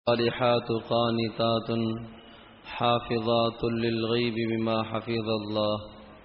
صالحات قانتات حافظات للغيب بما حفظ الله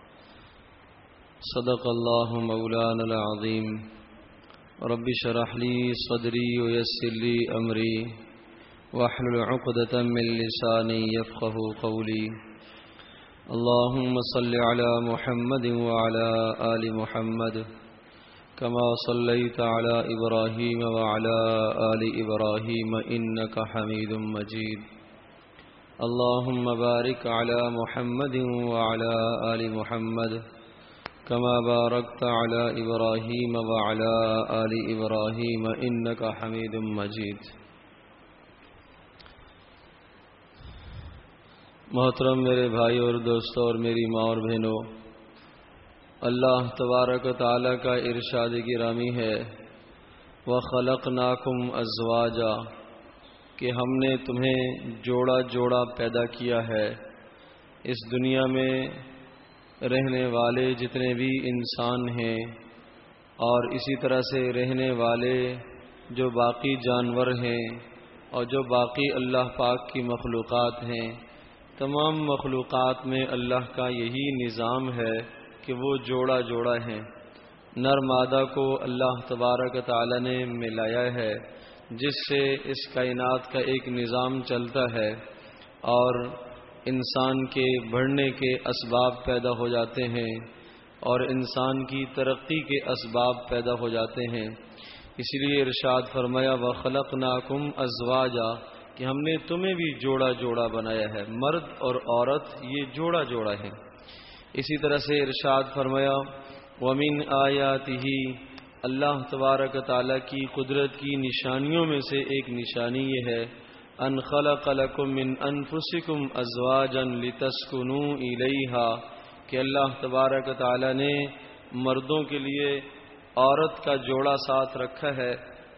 صدق الله مولانا العظيم رب اشرح لي صدري ويسر لي أمري واحلل عقدة من لساني يفقه قولي اللهم صل على محمد وعلى آل محمد كما صليت على إبراهيم وعلى آل إبراهيم إنك حميد مجيد اللهم بارك على محمد وعلى آل محمد كما باركت على إبراهيم وعلى آل إبراهيم إنك حميد مجيد. محترم میرے بھائی اور دوستوں اور میری ماں اور بہنوں، اللہ تبارک و تعالیٰ کا ارشاد گرامی ہے وَخَلَقْنَاكُمْ أَزْوَاجًا کہ ہم نے تمہیں جوڑا جوڑا پیدا کیا ہے. اس دنیا میں رہنے والے جتنے بھی انسان ہیں اور اسی طرح سے رہنے والے جو باقی جانور ہیں اور جو باقی اللہ پاک کی مخلوقات ہیں، تمام مخلوقات میں اللہ کا یہی نظام ہے کہ وہ جوڑا جوڑا ہیں. نر مادہ کو اللہ تبارک تعالی نے ملایا ہے جس سے اس کائنات کا ایک نظام چلتا ہے اور انسان کے بڑھنے کے اسباب پیدا ہو جاتے ہیں اور انسان کی ترقی کے اسباب پیدا ہو جاتے ہیں. اس لیے ارشاد فرمایا وَخَلَقْنَاكُمْ أَزْوَاجًا کہ ہم نے تمہیں بھی جوڑا جوڑا بنایا ہے. مرد اور عورت یہ جوڑا جوڑا ہیں. اسی طرح سے ارشاد فرمایا وَمِنْ آیَاتِهِ اللہ تبارک تعالیٰ کی قدرت کی نشانیوں میں سے ایک نشانی یہ ہے ان خلق لکم من انفسکم ازواجا لتسکنوا الیہا کہ اللہ تبارک تعالیٰ نے مردوں کے لیے عورت کا جوڑا ساتھ رکھا ہے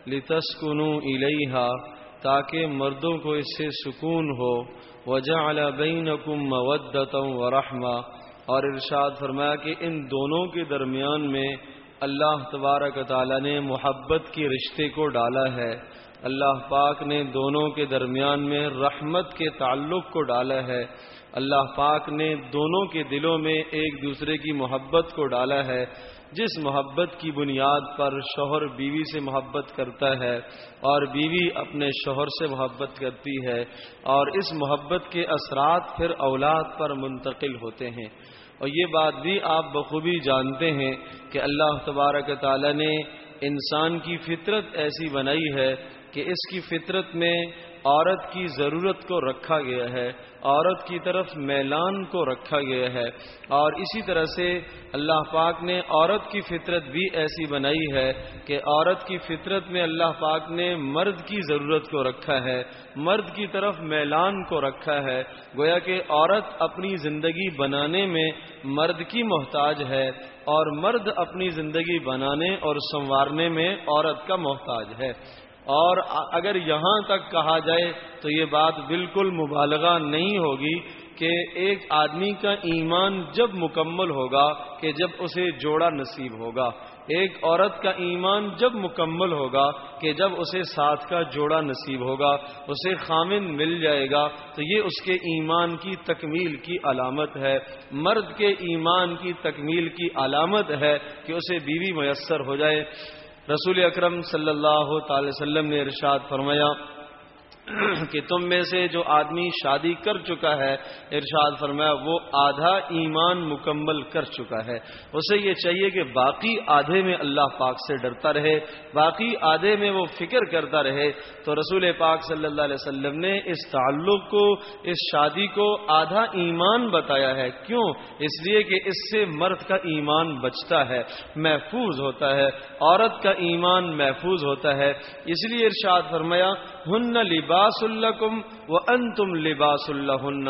لتسکنوا الیہا تاکہ مردوں کو اس سے سکون ہو. وجعل بینکم مودۃ ورحمہ اور ارشاد فرمایا کہ ان دونوں کے درمیان میں اللہ تبارک تعالیٰ نے محبت کے رشتے کو ڈالا ہے. اللہ پاک نے دونوں کے درمیان میں رحمت کے تعلق کو ڈالا ہے. اللہ پاک نے دونوں کے دلوں میں ایک دوسرے کی محبت کو ڈالا ہے. جس محبت کی بنیاد پر شوہر بیوی سے محبت کرتا ہے اور بیوی اپنے شوہر سے محبت کرتی ہے اور اس محبت کے اثرات پھر اولاد پر منتقل ہوتے ہیں. اور یہ بات بھی آپ بخوبی جانتے ہیں کہ اللہ تبارک تعالیٰ نے انسان کی فطرت ایسی بنائی ہے کہ اس کی فطرت میں عورت کی ضرورت کو رکھا گیا ہے، عورت کی طرف میلان کو رکھا گیا ہے. اور اسی طرح سے اللہ پاک نے عورت کی فطرت بھی ایسی بنائی ہے کہ عورت کی فطرت میں اللہ پاک نے مرد کی ضرورت کو رکھا ہے، مرد کی طرف میلان کو رکھا ہے. گویا کہ عورت اپنی زندگی بنانے میں مرد کی محتاج ہے اور مرد اپنی زندگی بنانے اور سنوارنے میں عورت کا محتاج ہے. اور اگر یہاں تک کہا جائے تو یہ بات بالکل مبالغہ نہیں ہوگی کہ ایک آدمی کا ایمان جب مکمل ہوگا کہ جب اسے جوڑا نصیب ہوگا. ایک عورت کا ایمان جب مکمل ہوگا کہ جب اسے ساتھ کا جوڑا نصیب ہوگا، اسے خامن مل جائے گا تو یہ اس کے ایمان کی تکمیل کی علامت ہے. مرد کے ایمان کی تکمیل کی علامت ہے کہ اسے بیوی میسر ہو جائے. رسول اکرم صلی اللہ تعالی وسلم نے ارشاد فرمایا کہ تم میں سے جو آدمی شادی کر چکا ہے، ارشاد فرمایا وہ آدھا ایمان مکمل کر چکا ہے. اسے یہ چاہیے کہ باقی آدھے میں اللہ پاک سے ڈرتا رہے، باقی آدھے میں وہ فکر کرتا رہے. تو رسول پاک صلی اللہ علیہ وسلم نے اس تعلق کو، اس شادی کو آدھا ایمان بتایا ہے. کیوں؟ اس لیے کہ اس سے مرد کا ایمان بچتا ہے، محفوظ ہوتا ہے، عورت کا ایمان محفوظ ہوتا ہے. اس لیے ارشاد فرمایا ہن لباس لکم وانتم لباس لہن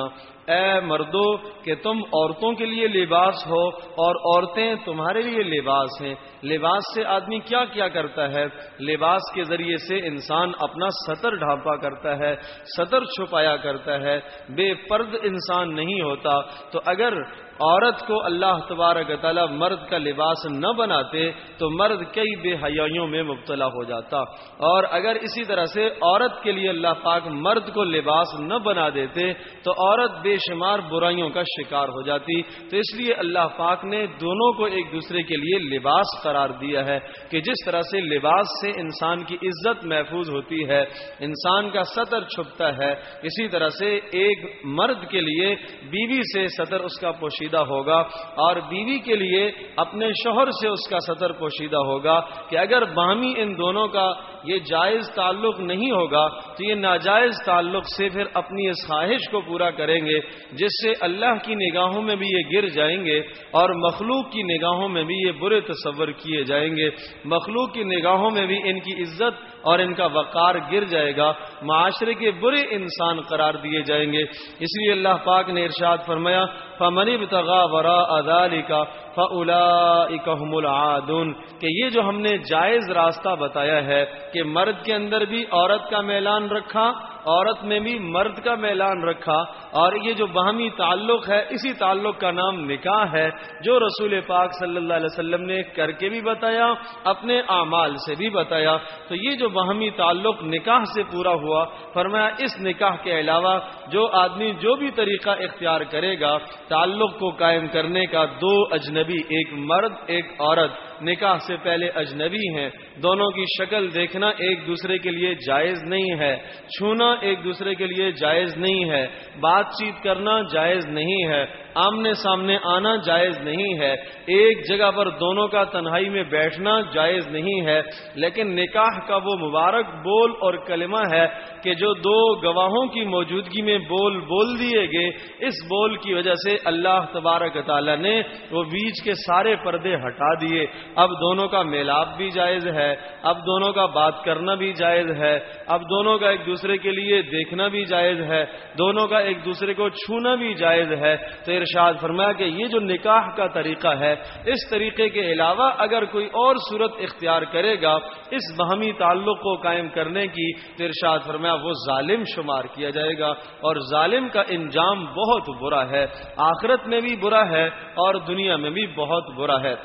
اے مردو کہ تم عورتوں کے لیے لباس ہو اور عورتیں تمہارے لیے لباس ہیں۔ لباس سے آدمی کیا کیا کرتا ہے؟ لباس کے ذریعے سے انسان اپنا ستر ڈھانپا کرتا ہے، ستر چھپایا کرتا ہے، بے پرد انسان نہیں ہوتا۔ تو اگر عورت کو اللہ تبارک و تعالی مرد کا لباس نہ بناتے تو مرد کئی بے حیائیوں میں مبتلا ہو جاتا، اور اگر اسی طرح سے عورت کے لیے اللہ پاک مرد کو لباس نہ بنا دیتے تو عورت بے شمار برائیوں کا شکار ہو جاتی۔ تو اس لیے اللہ پاک نے دونوں کو ایک دوسرے کے لیے لباس قرار دیا ہے کہ جس طرح سے لباس سے انسان کی عزت محفوظ ہوتی ہے، انسان کا ستر چھپتا ہے، اسی طرح سے ایک مرد کے لیے بیوی سے ستر اس کا پوشیدہ ہوگا، اور بیوی کے لیے اپنے شوہر سے اس کا ستر پوشیدہ ہوگا کہ اگر باہمی ان دونوں کا یہ جائز تعلق نہیں ہوگا تو یہ ناجائز تعلق سے پھر اپنی اس خواہش کو پورا کریں گے جس سے اللہ کی نگاہوں میں بھی یہ گر جائیں گے اور مخلوق کی نگاہوں میں بھی یہ برے تصور کیے جائیں گے، مخلوق کی نگاہوں میں بھی ان کی عزت اور ان کا وقار گر جائے گا، معاشرے کے برے انسان قرار دیے جائیں گے۔ اس لیے اللہ پاک نے ارشاد فرمایا فَمَنِ ابْتَغَىٰ وَرَاءَ ذَٰلِكَ فَأُولَٰئِكَ هُمُ الْعَادُونَ کہ یہ جو ہم نے جائز راستہ بتایا ہے کہ مرد کے اندر بھی عورت کا میلان رکھا، عورت میں بھی مرد کا میلان رکھا، اور یہ جو باہمی تعلق ہے اسی تعلق کا نام نکاح ہے، جو رسول پاک صلی اللہ علیہ وسلم نے کر کے بھی بتایا، اپنے اعمال سے بھی بتایا۔ تو یہ جو باہمی تعلق نکاح سے پورا ہوا، فرمایا اس نکاح کے علاوہ جو آدمی جو بھی طریقہ اختیار کرے گا تعلق کو قائم کرنے کا، دو اجنبی، ایک مرد ایک عورت نکاح سے پہلے اجنبی ہیں، دونوں کی شکل دیکھنا ایک دوسرے کے لیے جائز نہیں ہے، چھونا ایک دوسرے کے لیے جائز نہیں ہے، بات چیت کرنا جائز نہیں ہے، آمنے سامنے آنا جائز نہیں ہے، ایک جگہ پر دونوں کا تنہائی میں بیٹھنا جائز نہیں ہے، لیکن نکاح کا وہ مبارک بول اور کلمہ ہے کہ جو دو گواہوں کی موجودگی میں بول دیے گئے، اس بول کی وجہ سے اللہ تبارک تعالیٰ نے وہ بیچ کے سارے پردے ہٹا دیے۔ اب دونوں کا میلاپ بھی جائز ہے، اب دونوں کا بات کرنا بھی جائز ہے، اب دونوں کا ایک دوسرے کے لیے دیکھنا بھی جائز ہے، دونوں کا ایک دوسرے کو چھونا بھی جائز ہے۔ تو ارشاد فرمایا کہ یہ جو نکاح کا طریقہ ہے، اس طریقے کے علاوہ اگر کوئی اور صورت اختیار کرے گا اس باہمی تعلق کو قائم کرنے کی، تو ارشاد فرمایا وہ ظالم شمار کیا جائے گا، اور ظالم کا انجام بہت برا ہے، آخرت میں بھی برا ہے اور دنیا میں بھی بہت برا ہے۔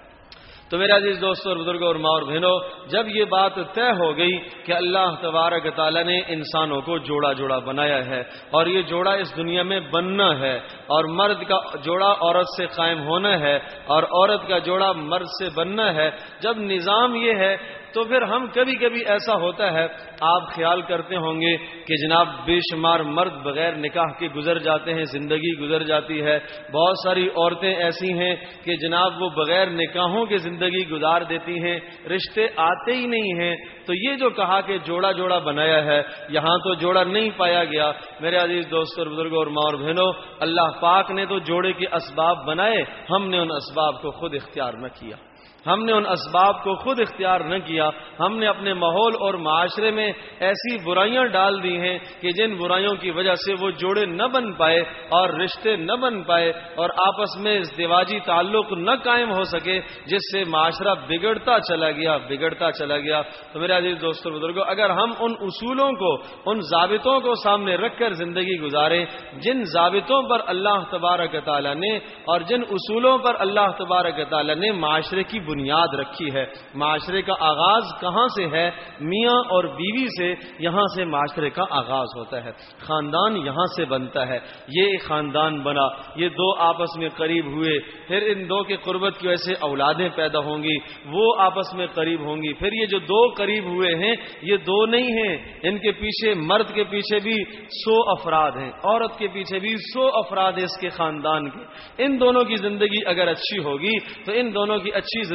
تو میرے عزیز دوستوں اور بزرگوں اور ماں اور بہنوں، جب یہ بات طے ہو گئی کہ اللہ تبارک تعالیٰ نے انسانوں کو جوڑا جوڑا بنایا ہے اور یہ جوڑا اس دنیا میں بننا ہے، اور مرد کا جوڑا عورت سے قائم ہونا ہے اور عورت کا جوڑا مرد سے بننا ہے، جب نظام یہ ہے تو پھر ہم کبھی کبھی ایسا ہوتا ہے، آپ خیال کرتے ہوں گے کہ جناب بے شمار مرد بغیر نکاح کے گزر جاتے ہیں، زندگی گزر جاتی ہے، بہت ساری عورتیں ایسی ہیں کہ جناب وہ بغیر نکاحوں کے زندگی گزار دیتی ہیں، رشتے آتے ہی نہیں ہیں۔ تو یہ جو کہا کہ جوڑا جوڑا بنایا ہے، یہاں تو جوڑا نہیں پایا گیا۔ میرے عزیز دوستوں اور بزرگوں اور ماں اور بہنوں، اللہ پاک نے تو جوڑے کے اسباب بنائے، ہم نے ان اسباب کو خود اختیار نہ کیا، ہم نے ان اسباب کو خود اختیار نہ کیا، ہم نے اپنے ماحول اور معاشرے میں ایسی برائیاں ڈال دی ہیں کہ جن برائیوں کی وجہ سے وہ جوڑے نہ بن پائے اور رشتے نہ بن پائے اور آپس میں ازدواجی تعلق نہ قائم ہو سکے، جس سے معاشرہ بگڑتا چلا گیا۔ تو میرے عزیز دوستوں بزرگوں، اگر ہم ان اصولوں کو، ان ضابطوں کو سامنے رکھ کر زندگی گزاریں، جن ضابطوں پر اللہ تبارک تعالیٰ نے اور جن اصولوں پر اللہ تبارک تعالیٰ نے معاشرے کی بنیاد رکھی ہے، معاشرے کا آغاز کہاں سے ہے؟ میاں اور بیوی سے، یہاں سے معاشرے کا آغاز ہوتا ہے، خاندان یہاں سے بنتا ہے۔ یہ ایک خاندان بنا، یہ دو آپس میں قریب ہوئے، پھر ان دو کے قربت کی وجہ سے اولادیں پیدا ہوں گی، وہ آپس میں قریب ہوں گی، پھر یہ جو دو قریب ہوئے ہیں یہ دو نہیں ہیں، ان کے پیچھے، مرد کے پیچھے بھی 100 افراد ہیں، عورت کے پیچھے بھی 100 افراد ہیں اس کے خاندان کے۔ ان دونوں کی زندگی اگر اچھی ہوگی تو ان دونوں کی اچھی زندگی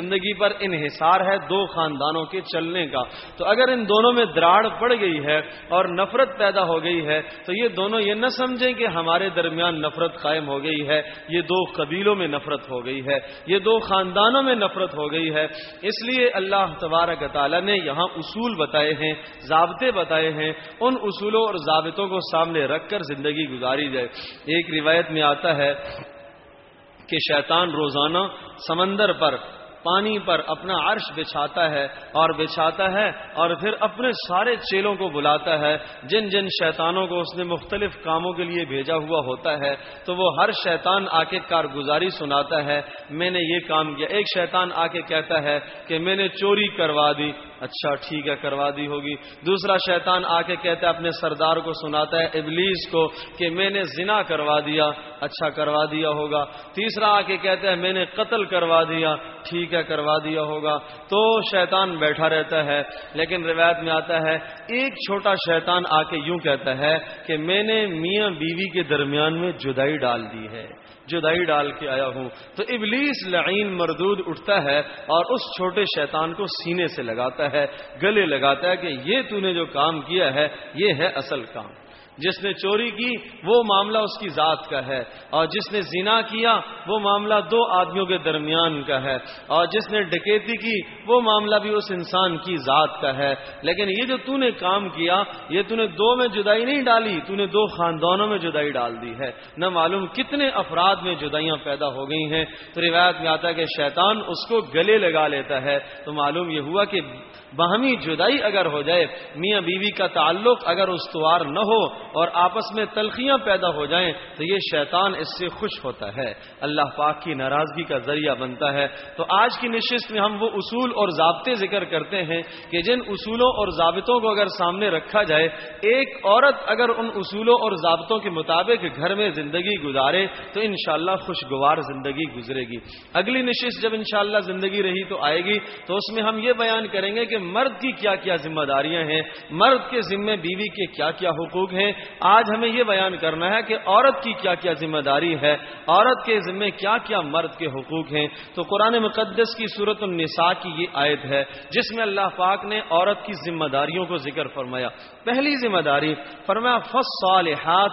زندگی پر انحصار ہے دو خاندانوں کے چلنے کا. تو اگر ان دونوں میں دراڑ پڑ گئی ہے اور نفرت پیدا ہو گئی ہے تو یہ دونوں یہ نہ سمجھیں کہ ہمارے درمیان نفرت قائم ہو گئی ہے. یہ دو قبیلوں میں نفرت ہو گئی ہے, یہ دو خاندانوں میں نفرت ہو گئی ہے. اس لیے اللہ تبارک تعالیٰ نے یہاں اصول بتائے ہیں, ضابطے بتائے ہیں. ان اصولوں اور ضابطوں کو سامنے رکھ کر زندگی گزاری جائے. ایک روایت میں آتا ہے کہ شیطان روزانہ سمندر پر, پانی پر اپنا عرش بچھاتا ہے اور پھر اپنے سارے چیلوں کو بلاتا ہے. جن جن شیطانوں کو اس نے مختلف کاموں کے لیے بھیجا ہوا ہوتا ہے تو وہ ہر شیطان آ کے کارگزاری سناتا ہے, میں نے یہ کام کیا. ایک شیطان آ کے کہتا ہے کہ میں نے چوری کروا دی, اچھا ٹھیک ہے کروا دی ہوگی. دوسرا شیطان آ کے کہتا ہے اپنے سردار کو سناتا ہے ابلیس کو کہ میں نے زنا کروا دیا, اچھا کروا دیا ہوگا. تیسرا آ کے کہتا ہے میں نے قتل کروا دیا, ٹھیک ہے کروا دیا ہوگا. تو شیطان بیٹھا رہتا ہے. لیکن روایت میں آتا ہے ایک چھوٹا شیطان آ کے یوں کہتا ہے کہ میں نے میاں بیوی کے درمیان میں جدائی ڈال دی ہے, جدائی ڈال کے آیا ہوں. تو ابلیس لعین مردود اٹھتا ہے اور اس چھوٹے شیطان کو سینے سے لگاتا ہے, گلے لگاتا ہے کہ یہ تو نے جو کام کیا ہے یہ ہے اصل کام. جس نے چوری کی وہ معاملہ اس کی ذات کا ہے, اور جس نے زنا کیا وہ معاملہ دو آدمیوں کے درمیان کا ہے, اور جس نے ڈکیتی کی وہ معاملہ بھی اس انسان کی ذات کا ہے. لیکن یہ جو تو نے کام کیا یہ تو نے دو میں جدائی نہیں ڈالی, تو نے دو خاندانوں میں جدائی ڈال دی ہے. نہ معلوم کتنے افراد میں جدائیاں پیدا ہو گئی ہیں. تو روایت میں آتا ہے کہ شیطان اس کو گلے لگا لیتا ہے. تو معلوم یہ ہوا کہ باہمی جدائی اگر ہو جائے, میاں بیوی کا تعلق اگر استوار نہ ہو اور آپس میں تلخیاں پیدا ہو جائیں تو یہ شیطان اس سے خوش ہوتا ہے, اللہ پاک کی ناراضگی کا ذریعہ بنتا ہے. تو آج کی نشست میں ہم وہ اصول اور ضابطے ذکر کرتے ہیں کہ جن اصولوں اور ضابطوں کو اگر سامنے رکھا جائے, ایک عورت اگر ان اصولوں اور ضابطوں کے مطابق گھر میں زندگی گزارے تو انشاءاللہ خوشگوار زندگی گزرے گی. اگلی نشست جب انشاءاللہ زندگی رہی تو آئے گی تو اس میں ہم یہ بیان کریں گے کہ مرد کی کیا کیا ذمہ داریاں ہیں, مرد کے ذمہ بیوی کے کیا کیا حقوق ہیں. آج ہمیں یہ بیان کرنا ہے کہ عورت کی کیا کیا ذمہ داری ہے, عورت کے ذمہ کیا کیا مرد کے حقوق ہیں. تو قرآن مقدس کی سورۃ النساء کی یہ آیت ہے جس میں اللہ پاک نے عورت کی ذمہ داریوں کو ذکر فرمایا. پہلی ذمہ داری فرمایا فالصالحات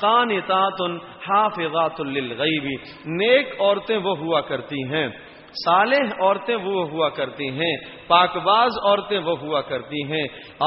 قانتات حافظات للغیب, نیک عورتیں وہ ہوا کرتی ہیں, صالح عورتیں وہ ہوا کرتی ہیں, پاکباز عورتیں وہ ہوا کرتی ہیں,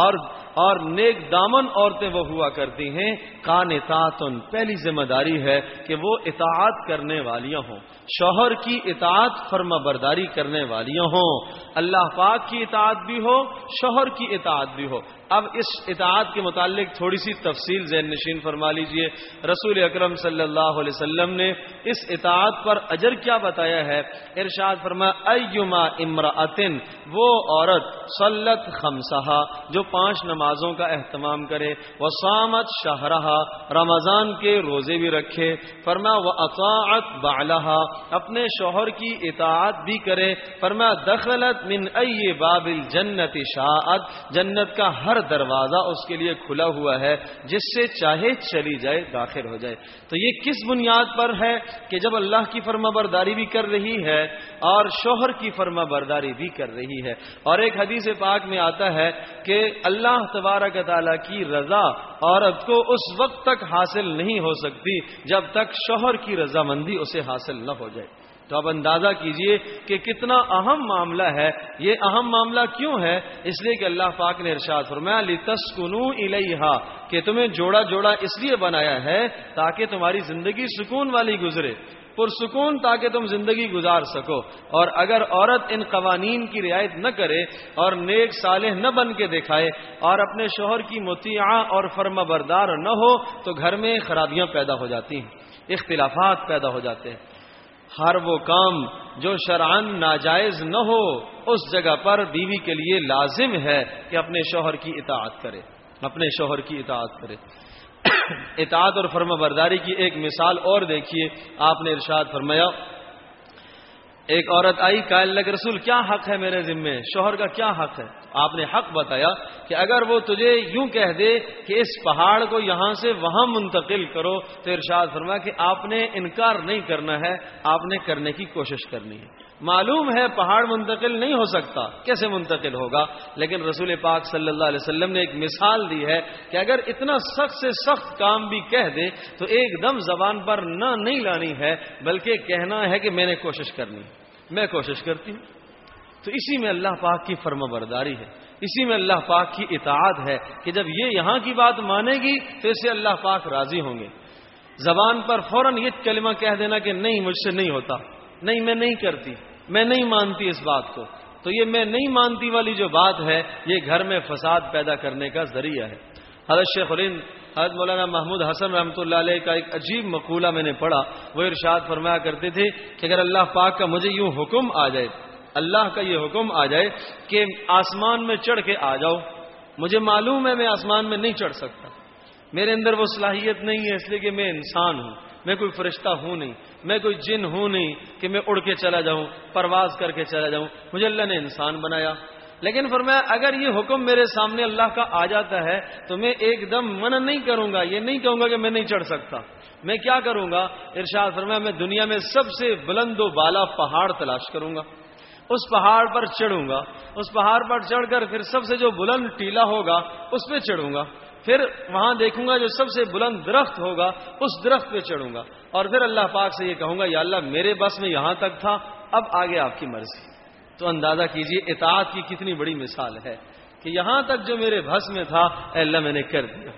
اور نیک دامن عورتیں وہ ہوا کرتی ہیں. قانتاتن, پہلی ذمہ داری ہے کہ وہ اطاعت کرنے والیاں ہوں, شوہر کی اطاعت فرما برداری کرنے والیاں ہوں. اللہ پاک کی اطاعت بھی ہو, شوہر کی اطاعت بھی ہو. اب اس اطاعت کے متعلق تھوڑی سی تفصیل ذہن نشین فرما لیجئے. رسول اکرم صلی اللہ علیہ وسلم نے اس اطاعت پر اجر کیا بتایا ہے. ارشاد فرمایا ایما امرأتن, وہ عورت صلت خمسہا, جو 5 نمازوں کا اہتمام کرے, وصامت شہرہا, رمضان کے روزے بھی رکھے. فرمایا واطاعت بعلہا, اپنے شوہر کی اطاعت بھی کرے. فرمایا دخلت من ای باب الجنت شاءت, جنت کا ہر دروازہ اس کے لیے کھلا ہوا ہے, جس سے چاہے چلی جائے داخل ہو جائے. تو یہ کس بنیاد پر ہے کہ جب اللہ کی فرما برداری بھی کر رہی ہے اور شوہر کی فرما برداری بھی کر رہی ہے. اور ایک حدیث پاک میں آتا ہے کہ اللہ تبارک تعالیٰ کی رضا عورت کو اس وقت تک حاصل نہیں ہو سکتی جب تک شوہر کی رضامندی اسے حاصل نہ ہو جائے. تو اب اندازہ کیجئے کہ کتنا اہم معاملہ ہے. یہ اہم معاملہ کیوں ہے؟ اس لیے کہ اللہ پاک نے ارشاد فرمایا لِتَسْكُنُوا إِلَيْهَا, کہ تمہیں جوڑا جوڑا اس لیے بنایا ہے تاکہ تمہاری زندگی سکون والی گزرے, پرسکون, تاکہ تم زندگی گزار سکو. اور اگر عورت ان قوانین کی رعایت نہ کرے اور نیک صالح نہ بن کے دکھائے اور اپنے شوہر کی مطیعہ اور فرما بردار نہ ہو تو گھر میں خرابیاں پیدا ہو جاتی ہیں, اختلافات پیدا ہو جاتے ہیں. ہر وہ کام جو شرعاً ناجائز نہ ہو اس جگہ پر بیوی کے لیے لازم ہے کہ اپنے شوہر کی اطاعت کرے, اپنے شوہر کی اطاعت کرے. اطاعت اور فرما برداری کی ایک مثال اور دیکھیے. آپ نے ارشاد فرمایا, ایک عورت آئی, قائل لگے رسول کیا حق ہے میرے ذمے, شوہر کا کیا حق ہے؟ آپ نے حق بتایا کہ اگر وہ تجھے یوں کہہ دے کہ اس پہاڑ کو یہاں سے وہاں منتقل کرو تو ارشاد فرمایا کہ آپ نے انکار نہیں کرنا ہے, آپ نے کرنے کی کوشش کرنی ہے. معلوم ہے پہاڑ منتقل نہیں ہو سکتا، کیسے منتقل ہوگا؟ لیکن رسول پاک صلی اللہ علیہ وسلم نے ایک مثال دی ہے کہ اگر اتنا سخت سے سخت کام بھی کہہ دے تو ایک دم زبان پر نہ نہیں لانی ہے، بلکہ کہنا ہے کہ میں نے کوشش کرنی، میں کوشش کرتی ہوں۔ تو اسی میں اللہ پاک کی فرما برداری ہے، اسی میں اللہ پاک کی اطاعت ہے کہ جب یہ یہاں کی بات مانے گی تو اسے اللہ پاک راضی ہوں گے۔ زبان پر فوراً یہ کلمہ کہہ دینا کہ نہیں مجھ سے نہیں ہوتا، نہیں میں نہیں کرتی، میں نہیں مانتی اس بات کو، تو یہ میں نہیں مانتی والی جو بات ہے یہ گھر میں فساد پیدا کرنے کا ذریعہ ہے۔ حضرت شیخ الہند حضرت مولانا محمود حسن رحمۃ اللہ علیہ کا ایک عجیب مقولہ میں نے پڑھا، وہ ارشاد فرمایا کرتے تھے کہ اگر اللہ پاک کا مجھے یوں حکم آ جائے، اللہ کا یہ حکم آ جائے کہ آسمان میں چڑھ کے آ جاؤ، مجھے معلوم ہے میں آسمان میں نہیں چڑھ سکتا، میرے اندر وہ صلاحیت نہیں ہے، اس لیے کہ میں انسان ہوں، میں کوئی فرشتہ ہوں نہیں، میں کوئی جن ہوں نہیں کہ میں اڑ کے چلا جاؤں، پرواز کر کے چلا جاؤں، مجھے اللہ نے انسان بنایا۔ لیکن فرمایا اگر یہ حکم میرے سامنے اللہ کا آ جاتا ہے تو میں ایک دم منع نہیں کروں گا، یہ نہیں کہوں گا کہ میں نہیں چڑھ سکتا، میں کیا کروں گا؟ ارشاد فرمایا میں دنیا میں سب سے بلند و بالا پہاڑ تلاش کروں گا، اس پہاڑ پر چڑھوں گا، اس پہاڑ پر چڑھ کر پھر سب سے جو بلند ٹیلا ہوگا اس پہ چڑھوں گا، پھر وہاں دیکھوں گا جو سب سے بلند درخت ہوگا اس درخت پہ چڑھوں گا، اور پھر اللہ پاک سے یہ کہوں گا یا اللہ میرے بس میں یہاں تک تھا، اب آگے آپ کی مرضی۔ تو اندازہ کیجئے اطاعت کی کتنی بڑی مثال ہے کہ یہاں تک جو میرے بس میں تھا اے اللہ میں نے کر دیا۔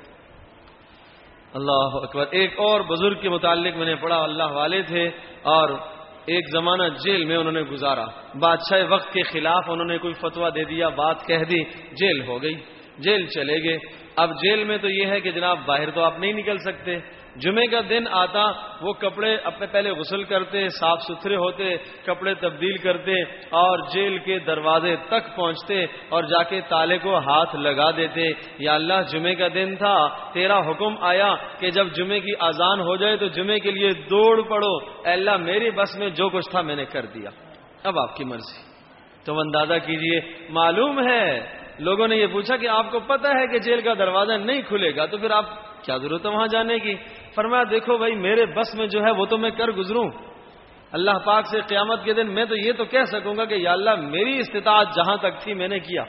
اللہ اکبر۔ ایک اور بزرگ کے متعلق میں نے پڑھا، اللہ والے تھے اور ایک زمانہ جیل میں انہوں نے گزارا، بادشاہ وقت کے خلاف انہوں نے کوئی فتویٰ دے دیا، بات کہہ دی، جیل ہو گئی، جیل چلے گئے۔ اب جیل میں تو یہ ہے کہ جناب باہر تو آپ نہیں نکل سکتے، جمعے کا دن آتا وہ کپڑے اپنے پہلے غسل کرتے، صاف ستھرے ہوتے، کپڑے تبدیل کرتے اور جیل کے دروازے تک پہنچتے اور جا کے تالے کو ہاتھ لگا دیتے، یا اللہ جمعے کا دن تھا، تیرا حکم آیا کہ جب جمعے کی اذان ہو جائے تو جمعے کے لیے دوڑ پڑو، اے اللہ میری بس میں جو کچھ تھا میں نے کر دیا، اب آپ کی مرضی۔ تو اندازہ کیجئے، معلوم ہے لوگوں نے یہ پوچھا کہ آپ کو پتہ ہے کہ جیل کا دروازہ نہیں کھلے گا تو پھر آپ کیا ضرورت ہے وہاں جانے کی؟ فرمایا دیکھو بھائی میرے بس میں جو ہے وہ تو میں کر گزروں، اللہ پاک سے قیامت کے دن میں تو یہ تو کہہ سکوں گا کہ یا اللہ میری استطاعت جہاں تک تھی میں نے کیا۔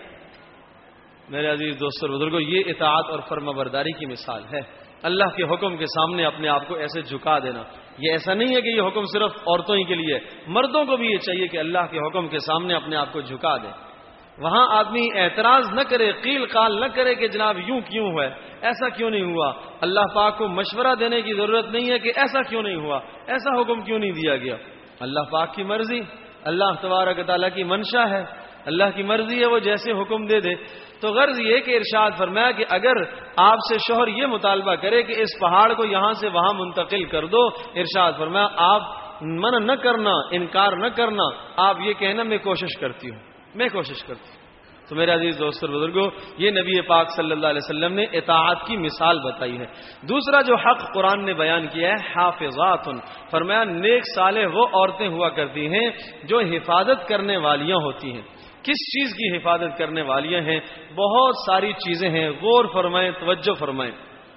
میرے عزیز دوستو اور بزرگوں، یہ اطاعت اور فرما برداری کی مثال ہے، اللہ کے حکم کے سامنے اپنے آپ کو ایسے جھکا دینا۔ یہ ایسا نہیں ہے کہ یہ حکم صرف عورتوں ہی کے لیے، مردوں کو بھی یہ چاہیے کہ اللہ کے حکم کے سامنے اپنے آپ کو جھکا دیں۔ وہاں آدمی اعتراض نہ کرے، قیل قال نہ کرے کہ جناب یوں کیوں ہے، ایسا کیوں نہیں ہوا، اللہ پاک کو مشورہ دینے کی ضرورت نہیں ہے کہ ایسا کیوں نہیں ہوا، ایسا حکم کیوں نہیں دیا گیا۔ اللہ پاک کی مرضی، اللہ تبارک و تعالیٰ کی منشا ہے، اللہ کی مرضی ہے وہ جیسے حکم دے دے۔ تو غرض یہ کہ ارشاد فرمایا کہ اگر آپ سے شوہر یہ مطالبہ کرے کہ اس پہاڑ کو یہاں سے وہاں منتقل کر دو، ارشاد فرمایا آپ منع نہ کرنا، انکار نہ کرنا، آپ یہ کہنا میں کوشش کرتی ہوں، میں کوشش کرتی ہوں۔ تو میرے عزیز دوستو اور بزرگوں، یہ نبی پاک صلی اللہ علیہ وسلم نے اطاعت کی مثال بتائی ہے۔ دوسرا جو حق قرآن نے بیان کیا ہے حافظات، فرمایا نیک صالح وہ عورتیں ہوا کرتی ہیں جو حفاظت کرنے والیاں ہوتی ہیں۔ کس چیز کی حفاظت کرنے والیاں ہیں؟ بہت ساری چیزیں ہیں، غور فرمائیں، توجہ فرمائیں۔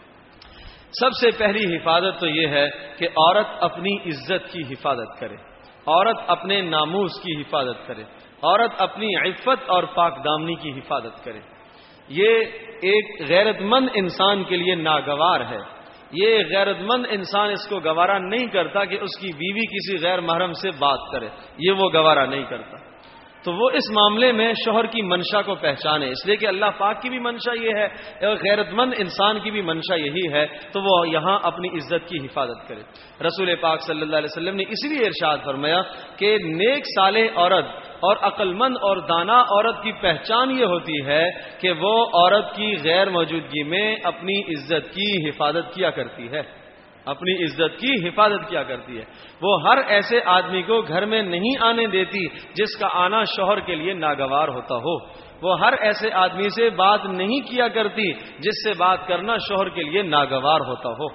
سب سے پہلی حفاظت تو یہ ہے کہ عورت اپنی عزت کی حفاظت کرے، عورت اپنے ناموس کی حفاظت کرے، عورت اپنی عفت اور پاک دامنی کی حفاظت کرے۔ یہ ایک غیرت مند انسان کے لیے ناگوار ہے، یہ غیرت مند انسان اس کو گوارا نہیں کرتا کہ اس کی بیوی کسی غیر محرم سے بات کرے، یہ وہ گوارا نہیں کرتا۔ تو وہ اس معاملے میں شوہر کی منشا کو پہچانے، اس لیے کہ اللہ پاک کی بھی منشا یہ ہے اور غیرت مند انسان کی بھی منشا یہی ہے، تو وہ یہاں اپنی عزت کی حفاظت کرے۔ رسول پاک صلی اللہ علیہ وسلم نے اس لیے ارشاد فرمایا کہ نیک صالح عورت اور عقل مند اور دانا عورت کی پہچان یہ ہوتی ہے کہ وہ عورت کی غیر موجودگی میں اپنی عزت کی حفاظت کیا کرتی ہے، اپنی عزت کی حفاظت کیا کرتی ہے۔ وہ ہر ایسے آدمی کو گھر میں نہیں آنے دیتی جس کا آنا شوہر کے لیے ناگوار ہوتا ہو، وہ ہر ایسے آدمی سے بات نہیں کیا کرتی جس سے بات کرنا شوہر کے لیے ناگوار ہوتا ہو،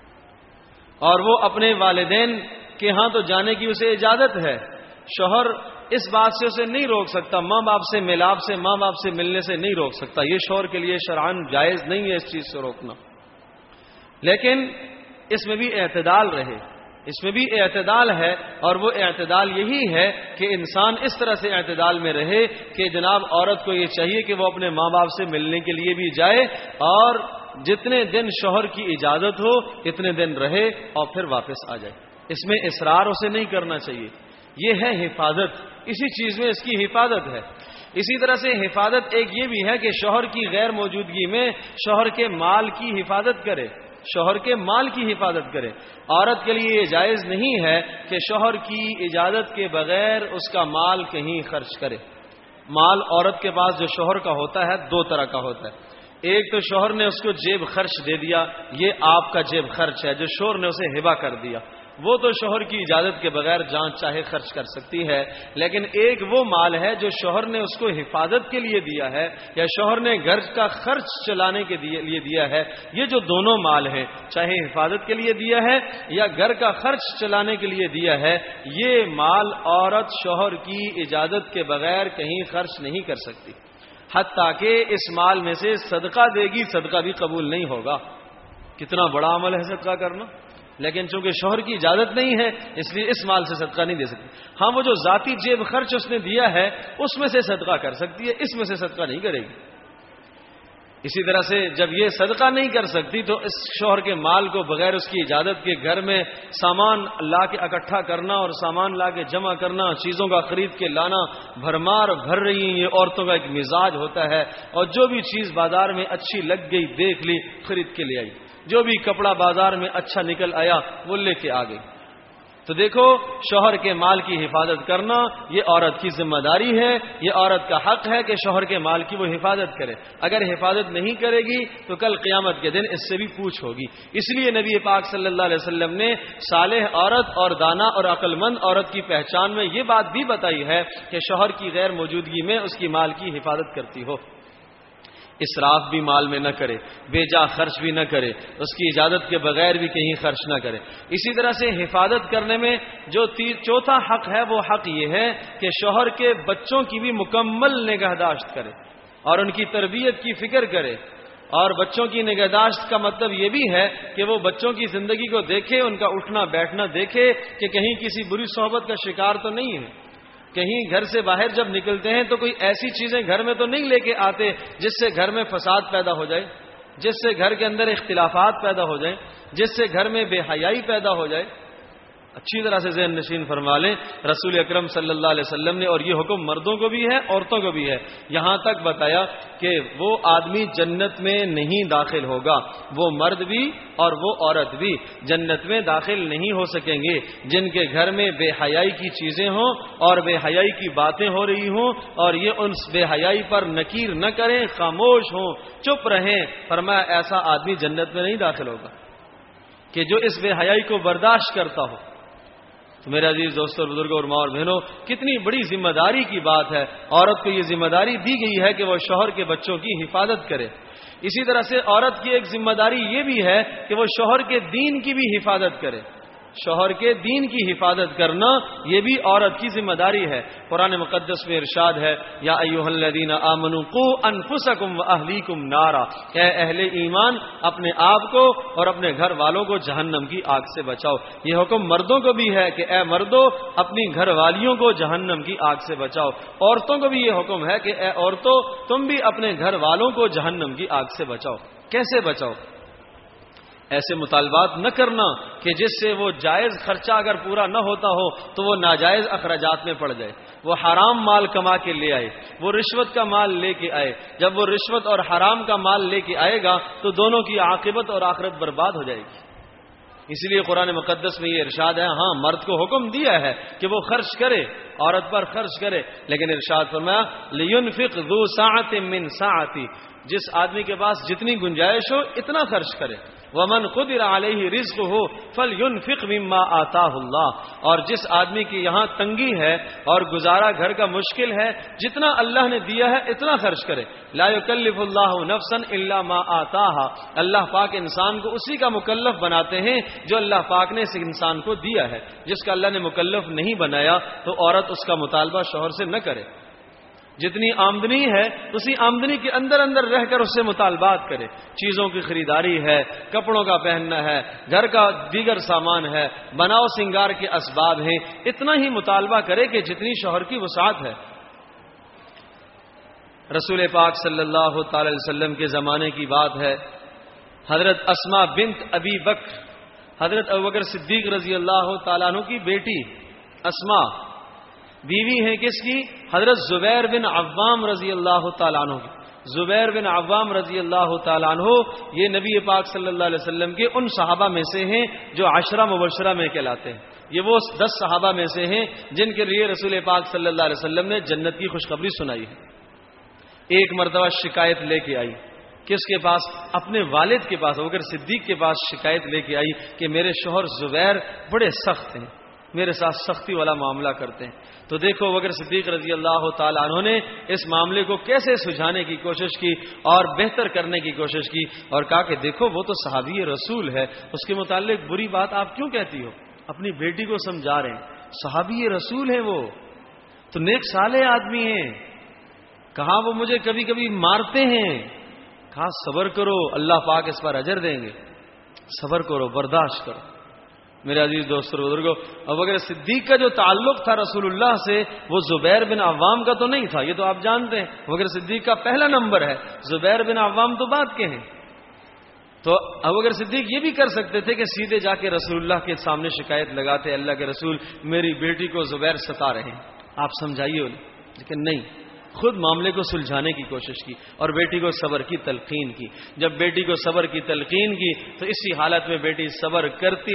اور وہ اپنے والدین کے ہاں تو جانے کی اسے اجازت ہے، شوہر اس بات سے اسے نہیں روک سکتا، ماں باپ سے میلاپ سے، ماں باپ سے ملنے سے نہیں روک سکتا، یہ شوہر کے لیے شرعاً جائز نہیں ہے اس چیز سے روکنا، لیکن اس میں بھی اعتدال رہے، اس میں بھی اعتدال ہے، اور وہ اعتدال یہی ہے کہ انسان اس طرح سے اعتدال میں رہے کہ جناب عورت کو یہ چاہیے کہ وہ اپنے ماں باپ سے ملنے کے لیے بھی جائے اور جتنے دن شوہر کی اجازت ہو اتنے دن رہے اور پھر واپس آ جائے. اس میں اصرار اسے نہیں کرنا چاہیے. یہ ہے حفاظت، اسی چیز میں اس کی حفاظت ہے. اسی طرح سے حفاظت ایک یہ بھی ہے کہ شوہر کی غیر موجودگی میں شوہر کے مال کی حفاظت کرے، شوہر کے مال کی حفاظت کرے. عورت کے لیے یہ جائز نہیں ہے کہ شوہر کی اجازت کے بغیر اس کا مال کہیں خرچ کرے. مال عورت کے پاس جو شوہر کا ہوتا ہے دو طرح کا ہوتا ہے. ایک تو شوہر نے اس کو جیب خرچ دے دیا، یہ آپ کا جیب خرچ ہے جو شوہر نے اسے ہبہ کر دیا، وہ تو شوہر کی اجازت کے بغیر جہاں چاہے خرچ کر سکتی ہے. لیکن ایک وہ مال ہے جو شوہر نے اس کو حفاظت کے لیے دیا ہے یا شوہر نے گھر کا خرچ چلانے کے لیے دیا ہے. یہ جو دونوں مال ہیں، چاہے حفاظت کے لیے دیا ہے یا گھر کا خرچ چلانے کے لیے دیا ہے، یہ مال عورت شوہر کی اجازت کے بغیر کہیں خرچ نہیں کر سکتی. حتیٰ کہ اس مال میں سے صدقہ دے گی، صدقہ بھی قبول نہیں ہوگا. کتنا بڑا عمل ہے صدقہ کرنا، لیکن چونکہ شوہر کی اجازت نہیں ہے اس لیے اس مال سے صدقہ نہیں دے سکتی. ہاں، وہ جو ذاتی جیب خرچ اس نے دیا ہے اس میں سے صدقہ کر سکتی ہے، اس میں سے صدقہ نہیں کرے گی. اسی طرح سے جب یہ صدقہ نہیں کر سکتی تو اس شوہر کے مال کو بغیر اس کی اجازت کے گھر میں سامان لا کے اکٹھا کرنا اور سامان لا کے جمع کرنا، چیزوں کا خرید کے لانا، بھرمار بھر رہی ہیں. یہ عورتوں کا ایک مزاج ہوتا ہے، اور جو بھی چیز بازار میں اچھی لگ گئی دیکھ لی، خرید کے لے آئی. جو بھی کپڑا بازار میں اچھا نکل آیا وہ لے کے آ گئی. تو دیکھو، شوہر کے مال کی حفاظت کرنا یہ عورت کی ذمہ داری ہے. یہ عورت کا حق ہے کہ شوہر کے مال کی وہ حفاظت کرے. اگر حفاظت نہیں کرے گی تو کل قیامت کے دن اس سے بھی پوچھ ہوگی. اس لیے نبی پاک صلی اللہ علیہ وسلم نے صالح عورت اور دانا اور عقل مند عورت کی پہچان میں یہ بات بھی بتائی ہے کہ شوہر کی غیر موجودگی میں اس کی مال کی حفاظت کرتی ہو. اسراف بھی مال میں نہ کرے، بے جا خرچ بھی نہ کرے، اس کی اجازت کے بغیر بھی کہیں خرچ نہ کرے. اسی طرح سے حفاظت کرنے میں جو چوتھا حق ہے وہ حق یہ ہے کہ شوہر کے بچوں کی بھی مکمل نگہداشت کرے اور ان کی تربیت کی فکر کرے. اور بچوں کی نگہداشت کا مطلب یہ بھی ہے کہ وہ بچوں کی زندگی کو دیکھے، ان کا اٹھنا بیٹھنا دیکھے کہ کہیں کسی بری صحبت کا شکار تو نہیں ہے. کہیں گھر سے باہر جب نکلتے ہیں تو کوئی ایسی چیزیں گھر میں تو نہیں لے کے آتے جس سے گھر میں فساد پیدا ہو جائے، جس سے گھر کے اندر اختلافات پیدا ہو جائیں، جس سے گھر میں بے حیائی پیدا ہو جائے. اچھی طرح سے ذہن نشین فرما لیں، رسول اکرم صلی اللہ علیہ وسلم نے، اور یہ حکم مردوں کو بھی ہے عورتوں کو بھی ہے، یہاں تک بتایا کہ وہ آدمی جنت میں نہیں داخل ہوگا، وہ مرد بھی اور وہ عورت بھی جنت میں داخل نہیں ہو سکیں گے جن کے گھر میں بے حیائی کی چیزیں ہوں اور بے حیائی کی باتیں ہو رہی ہوں، اور یہ ان بے حیائی پر نکیر نہ کریں، خاموش ہوں، چپ رہیں. فرمایا ایسا آدمی جنت میں نہیں داخل ہوگا کہ جو اس بے حیائی کو برداشت کرتا ہو. تو میرے عزیز دوستوں اور بزرگوں اور ماں اور بہنوں، کتنی بڑی ذمہ داری کی بات ہے. عورت کو یہ ذمہ داری دی گئی ہے کہ وہ شوہر کے بچوں کی حفاظت کرے. اسی طرح سے عورت کی ایک ذمہ داری یہ بھی ہے کہ وہ شوہر کے دین کی بھی حفاظت کرے. شوہر کے دین کی حفاظت کرنا یہ بھی عورت کی ذمہ داری ہے. قرآن مقدس میں ارشاد ہے، یا ایھا الذین آمنوا قوا انفسکم واہلیکم نارا، اے اہل ایمان اپنے آپ کو اور اپنے گھر والوں کو جہنم کی آگ سے بچاؤ. یہ حکم مردوں کو بھی ہے کہ اے مردوں اپنی گھر والیوں کو جہنم کی آگ سے بچاؤ. عورتوں کو بھی یہ حکم ہے کہ اے عورتوں تم بھی اپنے گھر والوں کو جہنم کی آگ سے بچاؤ. کیسے بچاؤ؟ ایسے مطالبات نہ کرنا کہ جس سے وہ جائز خرچہ اگر پورا نہ ہوتا ہو تو وہ ناجائز اخراجات میں پڑ جائے، وہ حرام مال کما کے لے آئے، وہ رشوت کا مال لے کے آئے. جب وہ رشوت اور حرام کا مال لے کے آئے گا تو دونوں کی عاقبت اور آخرت برباد ہو جائے گی. اس لیے قرآن مقدس میں یہ ارشاد ہے، ہاں مرد کو حکم دیا ہے کہ وہ خرچ کرے، عورت پر خرچ کرے، لیکن ارشاد فرمایا لینفق ذو سعۃ من سعتی، جس آدمی کے پاس جتنی گنجائش ہو اتنا خرچ کرے. ومن قدر علیہ رزقہ فلینفق مما آتاہ اللہ، اور جس آدمی کی یہاں تنگی ہے اور گزارا گھر کا مشکل ہے، جتنا اللہ نے دیا ہے اتنا خرچ کرے. لا یکلف اللہ نفسا الا ما آتاہا، اللہ پاک انسان کو اسی کا مکلف بناتے ہیں جو اللہ پاک نے اس انسان کو دیا ہے. جس کا اللہ نے مکلف نہیں بنایا تو عورت اس کا مطالبہ شوہر سے نہ کرے. جتنی آمدنی ہے اسی آمدنی کے اندر اندر رہ کر اس سے مطالبات کرے. چیزوں کی خریداری ہے, کپڑوں کا پہننا ہے, گھر کا دیگر سامان ہے, بناؤ سنگار کے اسباب ہیں, اتنا ہی مطالبہ کرے کہ جتنی شوہر کی وسعت ہے. رسول پاک صلی اللہ تعالی علیہ وسلم کے زمانے کی بات ہے, حضرت اسما بنت ابی بکر, حضرت ابوبکر صدیق رضی اللہ تعالیٰ عنہ کی بیٹی اسما, بیوی ہیں کس کی؟ حضرت زبیر بن عوام رضی اللہ تعالیٰ عنہ کی. زبیر بن عوام رضی اللہ تعالیٰ عنہ یہ نبی پاک صلی اللہ علیہ وسلم کے ان صحابہ میں سے ہیں جو عشرہ مبشرہ میں کہلاتے ہیں. یہ وہ 10 صحابہ میں سے ہیں جن کے لیے رسول پاک صلی اللہ علیہ وسلم نے جنت کی خوشخبری سنائی ہے. ایک مرتبہ شکایت لے کے آئی, کس کے پاس؟ اپنے والد کے پاس, ابوبکر صدیق کے پاس شکایت لے کے آئی کہ میرے شوہر زبیر بڑے سخت ہیں, میرے ساتھ سختی والا معاملہ کرتے ہیں. تو دیکھو ابوبکر صدیق رضی اللہ تعالیٰ عنہ نے اس معاملے کو کیسے سلجھانے کی کوشش کی اور بہتر کرنے کی کوشش کی, اور کہا کہ دیکھو وہ تو صحابی رسول ہے, اس کے متعلق بری بات آپ کیوں کہتی ہو؟ اپنی بیٹی کو سمجھا رہے ہیں, صحابی رسول ہے وہ تو نیک صالح آدمی ہیں. کہا وہ مجھے کبھی کبھی مارتے ہیں. کہا صبر کرو, اللہ پاک اس پر اجر دیں گے, صبر کرو, برداشت کرو. میرے عزیز دوستو بزرگوں, ابوبکر صدیق کا جو تعلق تھا رسول اللہ سے وہ زبیر بن عوام کا تو نہیں تھا, یہ تو آپ جانتے ہیں. ابوبکر صدیق کا پہلا نمبر ہے, زبیر بن عوام تو بعد کے ہیں. تو ابوبکر صدیق یہ بھی کر سکتے تھے کہ سیدھے جا کے رسول اللہ کے سامنے شکایت لگاتے, اللہ کے رسول میری بیٹی کو زبیر ستا رہے ہیں, آپ سمجھائیے انہیں. لیکن نہیں, خود معاملے کو سلجھانے کی کوشش کی اور بیٹی کو صبر کی تلقین کی. جب بیٹی کو صبر کی تلقین کی تو اسی حالت میں بیٹی صبر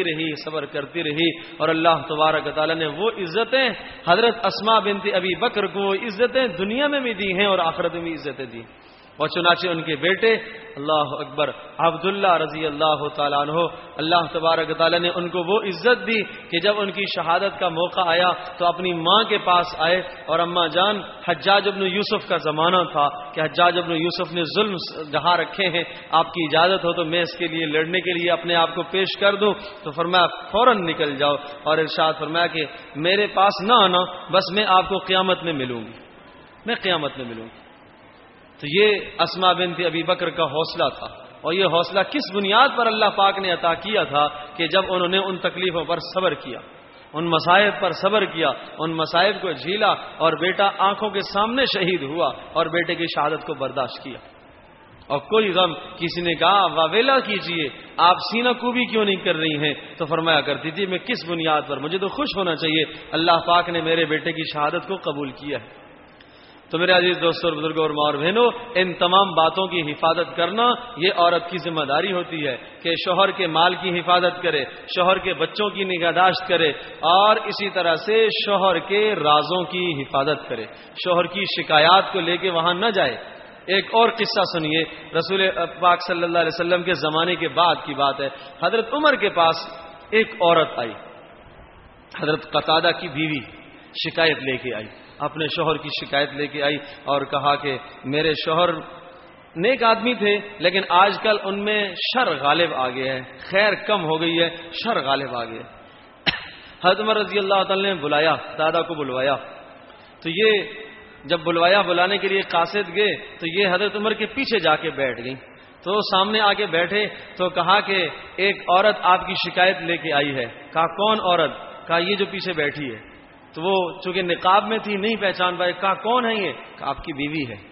کرتی رہی اور اللہ تبارک و تعالیٰ نے وہ عزتیں حضرت اسما بنت ابی بکر کو عزتیں دنیا میں بھی دی ہیں اور آخرت میں بھی عزتیں دی. اور چنانچہ ان کے بیٹے اللہ اکبر عبداللہ رضی اللہ تعالیٰ عنہ, اللہ تبارک و تعالیٰ نے ان کو وہ عزت دی کہ جب ان کی شہادت کا موقع آیا تو اپنی ماں کے پاس آئے. اور اماں جان, حجاج ابن یوسف کا زمانہ تھا کہ حجاج ابن یوسف نے ظلم جہاں رکھے ہیں, آپ کی اجازت ہو تو میں اس کے لیے لڑنے کے لیے اپنے آپ کو پیش کر دوں. تو فرمایا فوراً نکل جاؤ, اور ارشاد فرمایا کہ میرے پاس نہ آنا, بس میں آپ کو قیامت میں ملوں گی, میں قیامت میں ملوں گی. تو یہ اسما بنت ابی بکر کا حوصلہ تھا, اور یہ حوصلہ کس بنیاد پر اللہ پاک نے عطا کیا تھا کہ جب انہوں نے ان تکلیفوں پر صبر کیا, ان مصائب پر صبر کیا, ان مصائب کو جھیلا, اور بیٹا آنکھوں کے سامنے شہید ہوا اور بیٹے کی شہادت کو برداشت کیا. اور کوئی غم, کسی نے کہا واویلا کیجئے, آپ سینہ کوبی کیوں نہیں کر رہی ہیں؟ تو فرمایا کرتی تھی میں کس بنیاد پر, مجھے تو خوش ہونا چاہیے, اللہ پاک نے میرے بیٹے کی شہادت کو قبول کیا ہے. تو میرے عزیز دوستوں اور بزرگوں اور ماں اور بہنوں, ان تمام باتوں کی حفاظت کرنا یہ عورت کی ذمہ داری ہوتی ہے کہ شوہر کے مال کی حفاظت کرے, شوہر کے بچوں کی نگہداشت کرے, اور اسی طرح سے شوہر کے رازوں کی حفاظت کرے, شوہر کی شکایات کو لے کے وہاں نہ جائے. ایک اور قصہ سنیے, رسول پاک صلی اللہ علیہ وسلم کے زمانے کے بعد کی بات ہے. حضرت عمر کے پاس ایک عورت آئی, حضرت قتادہ کی بیوی شکایت لے کے آئی, اپنے شوہر کی شکایت لے کے آئی اور کہا کہ میرے شوہر نیک آدمی تھے لیکن آج کل ان میں شر غالب آ گیا ہے, خیر کم ہو گئی ہے, شر غالب آ گیا. حضرت عمر رضی اللہ تعالی نے بلایا, دادا کو بلوایا. تو یہ جب بلانے کے لیے قاصد گئے تو یہ حضرت عمر کے پیچھے جا کے بیٹھ گئی. تو سامنے آ کے بیٹھے تو کہا کہ ایک عورت آپ کی شکایت لے کے آئی ہے. کہا کون عورت؟ کہا یہ جو پیچھے بیٹھی ہے. تو وہ چونکہ نقاب میں تھی نہیں پہچان پائے. کہا کون ہے یہ؟ کہا آپ کی بیوی ہے.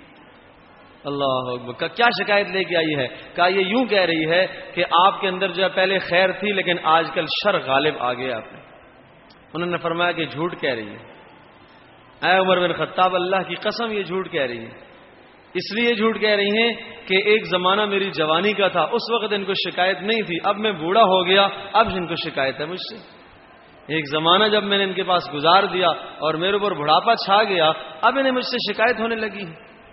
اللہ اکبر. کہا کیا شکایت لے کے آئی ہے؟ کہا یہ یوں کہہ رہی ہے کہ آپ کے اندر جو ہے پہلے خیر تھی لیکن آج کل شر غالب آ گیا آپ نے. انہوں نے فرمایا کہ جھوٹ کہہ رہی ہے. اے عمر بن خطاب, اللہ کی قسم یہ جھوٹ کہہ رہی ہے. اس لیے جھوٹ کہہ رہی ہیں کہ ایک زمانہ میری جوانی کا تھا, اس وقت ان کو شکایت نہیں تھی, اب میں بوڑھا ہو گیا, اب ان کو شکایت ہے مجھ سے. ایک زمانہ جب میں نے ان کے پاس گزار دیا اور میرے اوپر بڑھاپا چھا گیا, اب انہیں مجھ سے شکایت ہونے لگی.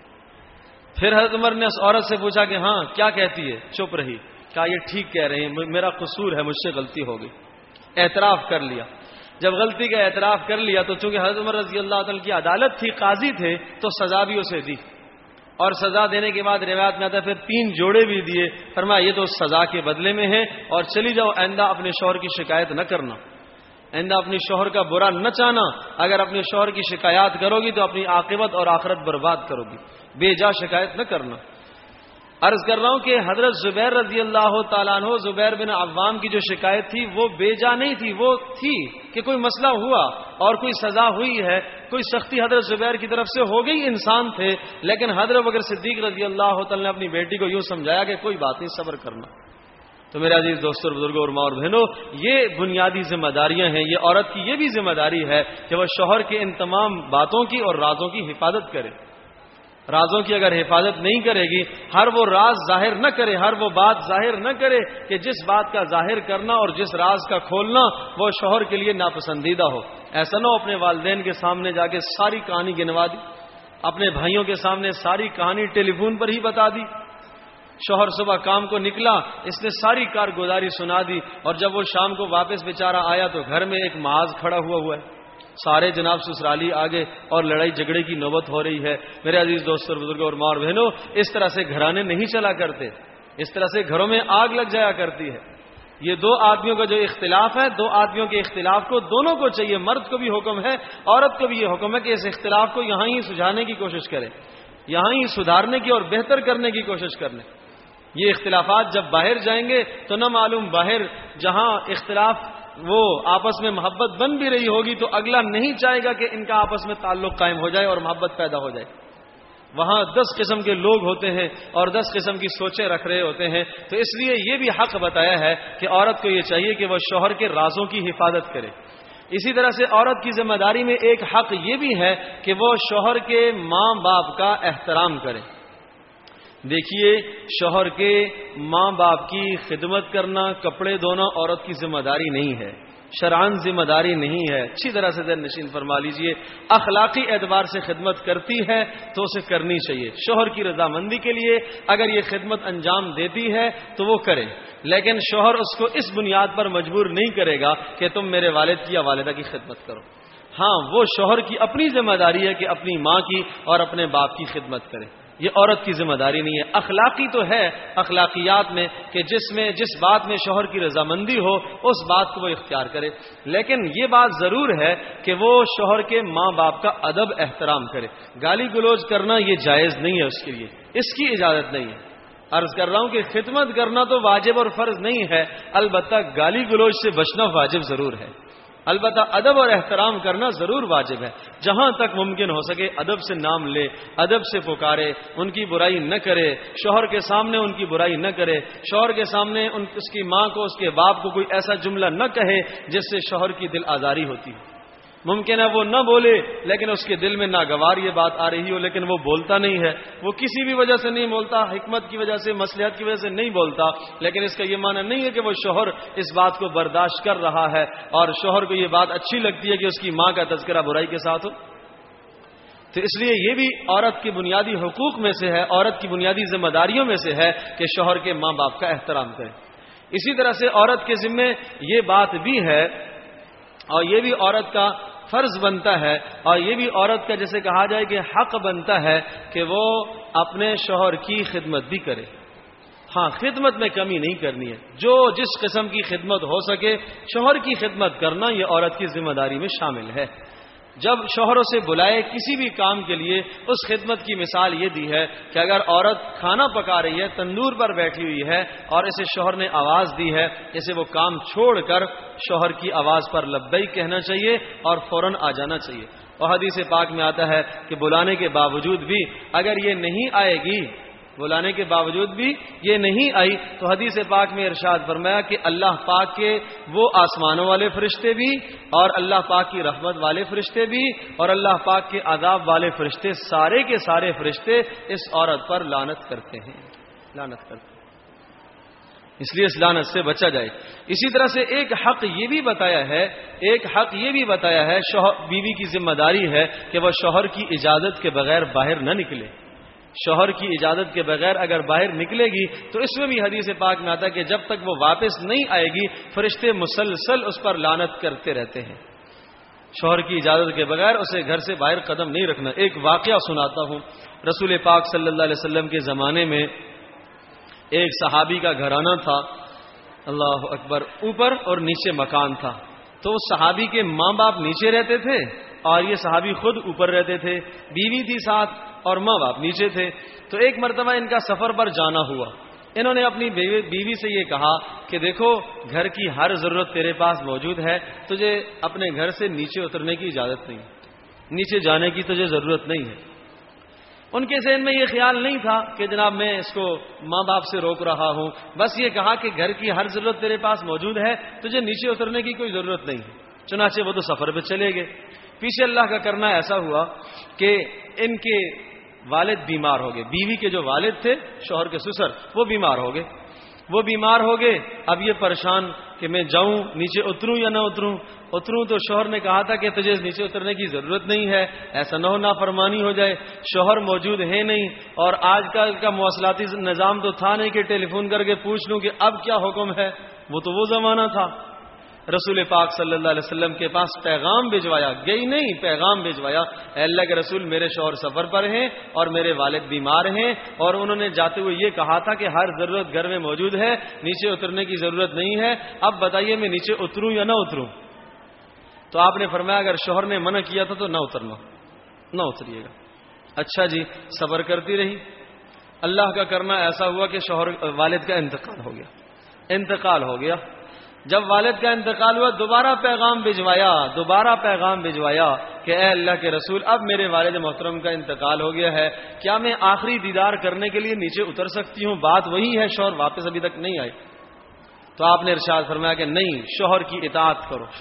پھر حضرت عمر نے اس عورت سے پوچھا کہ ہاں کیا کہتی ہے؟ چپ رہی. کہا یہ ٹھیک کہہ رہے ہیں, میرا قصور ہے, مجھ سے غلطی ہو گئی. اعتراف کر لیا. جب غلطی کا اعتراف کر لیا تو چونکہ حضرت عمر رضی اللہ تعالی کی عدالت تھی, قاضی تھے, تو سزا بھی اسے دی. اور سزا دینے کے بعد روایت میں آتا ہے پھر 3 جوڑے بھی دیے. فرمایا یہ تو سزا کے بدلے میں ہے اور چلی جاؤ, آئندہ اپنے شوہر کی شکایت نہ کرنا. آئندہ اپنی شوہر کا برا نہ چاہنا. اگر اپنے شوہر کی شکایات کرو گی تو اپنی عاقبت اور آخرت برباد کرو گی. بے جا شکایت نہ کرنا. عرض کر رہا ہوں کہ حضرت زبیر رضی اللہ تعالیٰ عنہ، زبیر بن عوام کی جو شکایت تھی وہ بے جا نہیں تھی، وہ تھی کہ کوئی مسئلہ ہوا اور کوئی سزا ہوئی ہے، کوئی سختی حضرت زبیر کی طرف سے ہو گئی، انسان تھے. لیکن حضرت بکر صدیق رضی اللہ تعالیٰ نے اپنی بیٹی کو یوں سمجھایا کہ کوئی بات نہیں، صبر کرنا. تو میرے عزیز دوستوں اور بزرگوں اور ماں اور بہنوں، یہ بنیادی ذمہ داریاں ہیں. یہ عورت کی یہ بھی ذمہ داری ہے کہ وہ شوہر کے ان تمام باتوں کی اور رازوں کی حفاظت کرے. رازوں کی اگر حفاظت نہیں کرے گی، ہر وہ راز ظاہر نہ کرے، ہر وہ بات ظاہر نہ کرے کہ جس بات کا ظاہر کرنا اور جس راز کا کھولنا وہ شوہر کے لیے ناپسندیدہ ہو. ایسا نہ ہو اپنے والدین کے سامنے جا کے ساری کہانی گنوا دی، اپنے بھائیوں کے سامنے ساری کہانی ٹیلی فون پر ہی بتا دی. شوہر صبح کام کو نکلا، اس نے ساری کارگزاری سنا دی، اور جب وہ شام کو واپس بیچارہ آیا تو گھر میں ایک محاذ کھڑا ہوا ہے. سارے جناب سسرالی آگے اور لڑائی جھگڑے کی نوبت ہو رہی ہے. میرے عزیز دوستوں اور بزرگوں اور ماں اور بہنوں، اس طرح سے گھرانے نہیں چلا کرتے، اس طرح سے گھروں میں آگ لگ جایا کرتی ہے. یہ دو آدمیوں کا جو اختلاف ہے، دو آدمیوں کے اختلاف کو دونوں کو چاہیے، مرد کو بھی حکم ہے، عورت کو بھی یہ حکم ہے کہ اس اختلاف کو یہاں ہی سلجھانے کی کوشش کرے، یہاں ہی سدھارنے کی اور بہتر کرنے کی کوشش کرنے. یہ اختلافات جب باہر جائیں گے تو نہ معلوم باہر جہاں اختلاف وہ آپس میں محبت بن بھی رہی ہوگی تو اگلا نہیں چاہے گا کہ ان کا آپس میں تعلق قائم ہو جائے اور محبت پیدا ہو جائے. وہاں 10 قسم کے لوگ ہوتے ہیں اور 10 قسم کی سوچیں رکھ رہے ہوتے ہیں. تو اس لیے یہ بھی حق بتایا ہے کہ عورت کو یہ چاہیے کہ وہ شوہر کے رازوں کی حفاظت کرے. اسی طرح سے عورت کی ذمہ داری میں ایک حق یہ بھی ہے کہ وہ شوہر کے ماں باپ کا احترام کرے. دیکھیے، شوہر کے ماں باپ کی خدمت کرنا، کپڑے دھونا عورت کی ذمہ داری نہیں ہے، شرعاً ذمہ داری نہیں ہے. اچھی طرح سے ذہن نشین فرما لیجئے. اخلاقی اعتبار سے خدمت کرتی ہے تو اسے کرنی چاہیے. شوہر کی رضامندی کے لیے اگر یہ خدمت انجام دیتی ہے تو وہ کرے، لیکن شوہر اس کو اس بنیاد پر مجبور نہیں کرے گا کہ تم میرے والد کی یا والدہ کی خدمت کرو. ہاں، وہ شوہر کی اپنی ذمہ داری ہے کہ اپنی ماں کی اور اپنے باپ کی خدمت کرے. یہ عورت کی ذمہ داری نہیں ہے. اخلاقی تو ہے اخلاقیات میں کہ جس بات میں شوہر کی رضامندی ہو اس بات کو وہ اختیار کرے، لیکن یہ بات ضرور ہے کہ وہ شوہر کے ماں باپ کا ادب احترام کرے. گالی گلوچ کرنا یہ جائز نہیں ہے، اس کے لیے اس کی اجازت نہیں ہے. عرض کر رہا ہوں کہ خدمت کرنا تو واجب اور فرض نہیں ہے، البتہ گالی گلوچ سے بچنا واجب ضرور ہے. البتہ ادب اور احترام کرنا ضرور واجب ہے. جہاں تک ممکن ہو سکے ادب سے نام لے، ادب سے پکارے، ان کی برائی نہ کرے، شوہر کے سامنے ان کی برائی نہ کرے، شوہر کے سامنے اس کی ماں کو، اس کے باپ کو کوئی ایسا جملہ نہ کہے جس سے شوہر کی دل آزاری ہوتی ہے. ممکن ہے وہ نہ بولے لیکن اس کے دل میں ناگوار یہ بات آ رہی ہو، لیکن وہ بولتا نہیں ہے. وہ کسی بھی وجہ سے نہیں بولتا، حکمت کی وجہ سے، مصلحت کی وجہ سے نہیں بولتا، لیکن اس کا یہ معنی نہیں ہے کہ وہ شوہر اس بات کو برداشت کر رہا ہے اور شوہر کو یہ بات اچھی لگتی ہے کہ اس کی ماں کا تذکرہ برائی کے ساتھ ہو. تو اس لیے یہ بھی عورت کے بنیادی حقوق میں سے ہے، عورت کی بنیادی ذمہ داریوں میں سے ہے کہ شوہر کے ماں باپ کا احترام کرے. اسی طرح سے عورت کے ذمے یہ بات بھی ہے اور یہ بھی عورت کا فرض بنتا ہے اور یہ بھی عورت کا جیسے کہا جائے کہ حق بنتا ہے کہ وہ اپنے شوہر کی خدمت بھی کرے. ہاں، خدمت میں کمی نہیں کرنی ہے. جو جس قسم کی خدمت ہو سکے شوہر کی خدمت کرنا یہ عورت کی ذمہ داری میں شامل ہے. جب شوہروں سے بلائے کسی بھی کام کے لیے، اس خدمت کی مثال یہ دی ہے کہ اگر عورت کھانا پکا رہی ہے، تندور پر بیٹھی ہوئی ہے اور اسے شوہر نے آواز دی ہے، اسے وہ کام چھوڑ کر شوہر کی آواز پر لبیک کہنا چاہیے اور فوراً آ جانا چاہیے. اور حدیث پاک میں آتا ہے کہ بلانے کے باوجود بھی اگر یہ نہیں آئے گی، بلانے کے باوجود بھی یہ نہیں آئی، تو حدیث پاک میں ارشاد فرمایا کہ اللہ پاک کے وہ آسمانوں والے فرشتے بھی اور اللہ پاک کی رحمت والے فرشتے بھی اور اللہ پاک کے عذاب والے فرشتے، سارے کے سارے فرشتے اس عورت پر لعنت کرتے ہیں، لعنت کرتے ہیں. اس لیے اس لعنت سے بچا جائے. اسی طرح سے ایک حق یہ بھی بتایا ہے بیوی کی ذمہ داری ہے کہ وہ شوہر کی اجازت کے بغیر باہر نہ نکلے. شوہر کی اجازت کے بغیر اگر باہر نکلے گی تو اس میں بھی حدیث پاک میں آتا ہے کہ جب تک وہ واپس نہیں آئے گی فرشتے مسلسل اس پر لعنت کرتے رہتے ہیں. شوہر کی اجازت کے بغیر اسے گھر سے باہر قدم نہیں رکھنا. ایک واقعہ سناتا ہوں. رسول پاک صلی اللہ علیہ وسلم کے زمانے میں ایک صحابی کا گھرانہ تھا، اللہ اکبر، اوپر اور نیچے مکان تھا. تو صحابی کے ماں باپ نیچے رہتے تھے اور یہ صحابی خود اوپر رہتے تھے، بیوی تھی ساتھ اور ماں باپ نیچے تھے. تو ایک مرتبہ ان کا سفر پر جانا ہوا. انہوں نے اپنی بیوی سے یہ کہا کہ دیکھو گھر کی ہر ضرورت تیرے پاس موجود ہے، تجھے اپنے گھر سے نیچے اترنے کی اجازت نہیں، نیچے جانے کی تجھے ضرورت نہیں ہے. ان کے ذہن میں یہ خیال نہیں تھا کہ جناب میں اس کو ماں باپ سے روک رہا ہوں، بس یہ کہا کہ گھر کی ہر ضرورت تیرے پاس موجود ہے، تجھے نیچے اترنے کی کوئی ضرورت نہیں ہے. چنانچہ وہ تو سفر پہ چلے گئے. پیچھے اللہ کا کرنا ایسا ہوا کہ ان کے والد بیمار ہو گئے. بیوی کے جو والد تھے شوہر کے سسر وہ بیمار ہو گئے. وہ بیمار ہو گئے. اب یہ پریشان کہ میں جاؤں نیچے اتروں یا نہ اتروں تو شوہر نے کہا تھا کہ تجھے نیچے اترنے کی ضرورت نہیں ہے، ایسا نہ ہو نافرمانی ہو جائے. شوہر موجود ہے نہیں اور آج کل کا مواصلاتی نظام تو تھا نہیں کہ ٹیلی فون کر کے پوچھ لوں کہ اب کیا حکم ہے. وہ تو وہ زمانہ تھا. رسول پاک صلی اللہ علیہ وسلم کے پاس پیغام بھجوایا، گئی نہیں، پیغام بھجوایا، اے اللہ کے رسول میرے شوہر سفر پر ہیں اور میرے والد بیمار ہیں اور انہوں نے جاتے ہوئے یہ کہا تھا کہ ہر ضرورت گھر میں موجود ہے، نیچے اترنے کی ضرورت نہیں ہے، اب بتائیے میں نیچے اتروں یا نہ اتروں. تو آپ نے فرمایا اگر شوہر نے منع کیا تھا تو نہ اترنا، نہ اتریے گا. اچھا جی، صبر کرتی رہی. اللہ کا کرنا ایسا ہوا کہ والد کا انتقال ہو گیا. جب والد کا انتقال ہوا دوبارہ پیغام بھجوایا کہ اے اللہ کے رسول اب میرے والد محترم کا انتقال ہو گیا ہے، کیا میں آخری دیدار کرنے کے لیے نیچے اتر سکتی ہوں؟ بات وہی ہے، شوہر واپس ابھی تک نہیں آئے. تو آپ نے ارشاد فرمایا کہ نہیں، شوہر کی اطاعت کرو.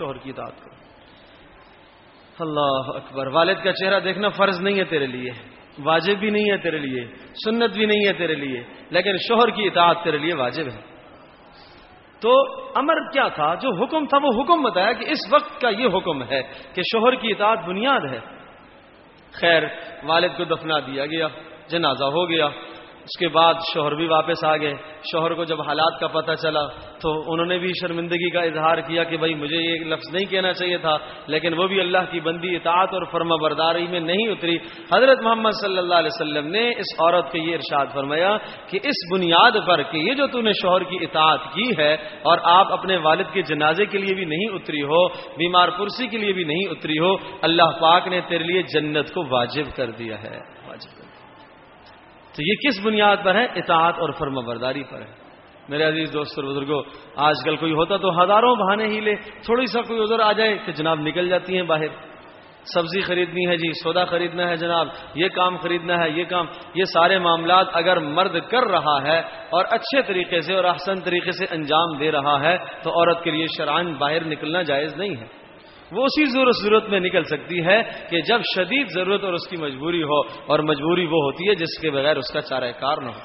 اللہ اکبر. والد کا چہرہ دیکھنا فرض نہیں ہے تیرے لیے، واجب بھی نہیں ہے تیرے لیے، سنت بھی نہیں ہے تیرے لیے، لیکن شوہر کی اطاعت تیرے لیے واجب ہے. تو امر کیا تھا؟ جو حکم تھا وہ حکم بتایا کہ اس وقت کا یہ حکم ہے کہ شوہر کی اطاعت بنیاد ہے. خیر والد کو دفنا دیا گیا، جنازہ ہو گیا. اس کے بعد شوہر بھی واپس آ گئے. شوہر کو جب حالات کا پتہ چلا تو انہوں نے بھی شرمندگی کا اظہار کیا کہ بھائی مجھے یہ لفظ نہیں کہنا چاہیے تھا، لیکن وہ بھی اللہ کی بندی اطاعت اور فرما برداری میں نہیں اتری. حضرت محمد صلی اللہ علیہ وسلم نے اس عورت کو یہ ارشاد فرمایا کہ اس بنیاد پر کہ یہ جو تو نے شوہر کی اطاعت کی ہے اور آپ اپنے والد کے جنازے کے لیے بھی نہیں اتری ہو، بیمار پرسی کے لیے بھی نہیں اتری ہو، اللہ پاک نے تیرے لیے جنت کو واجب کر دیا ہے. تو یہ کس بنیاد پر ہے؟ اطاعت اور فرما برداری پر ہے. میرے عزیز دوست اور بزرگوں، آج کل کوئی ہوتا تو ہزاروں بہانے ہی لے، تھوڑی سا کوئی ادھر آ جائے کہ جناب نکل جاتی ہیں باہر. سبزی خریدنی ہے جی، سودا خریدنا ہے جناب، یہ کام خریدنا ہے، یہ کام. یہ سارے معاملات اگر مرد کر رہا ہے اور اچھے طریقے سے اور احسن طریقے سے انجام دے رہا ہے تو عورت کے لیے شرعاً باہر نکلنا جائز نہیں ہے. وہ اسی ضرورت میں نکل سکتی ہے کہ جب شدید ضرورت اور اس کی مجبوری ہو، اور مجبوری وہ ہوتی ہے جس کے بغیر اس کا چارہ کار نہ ہو.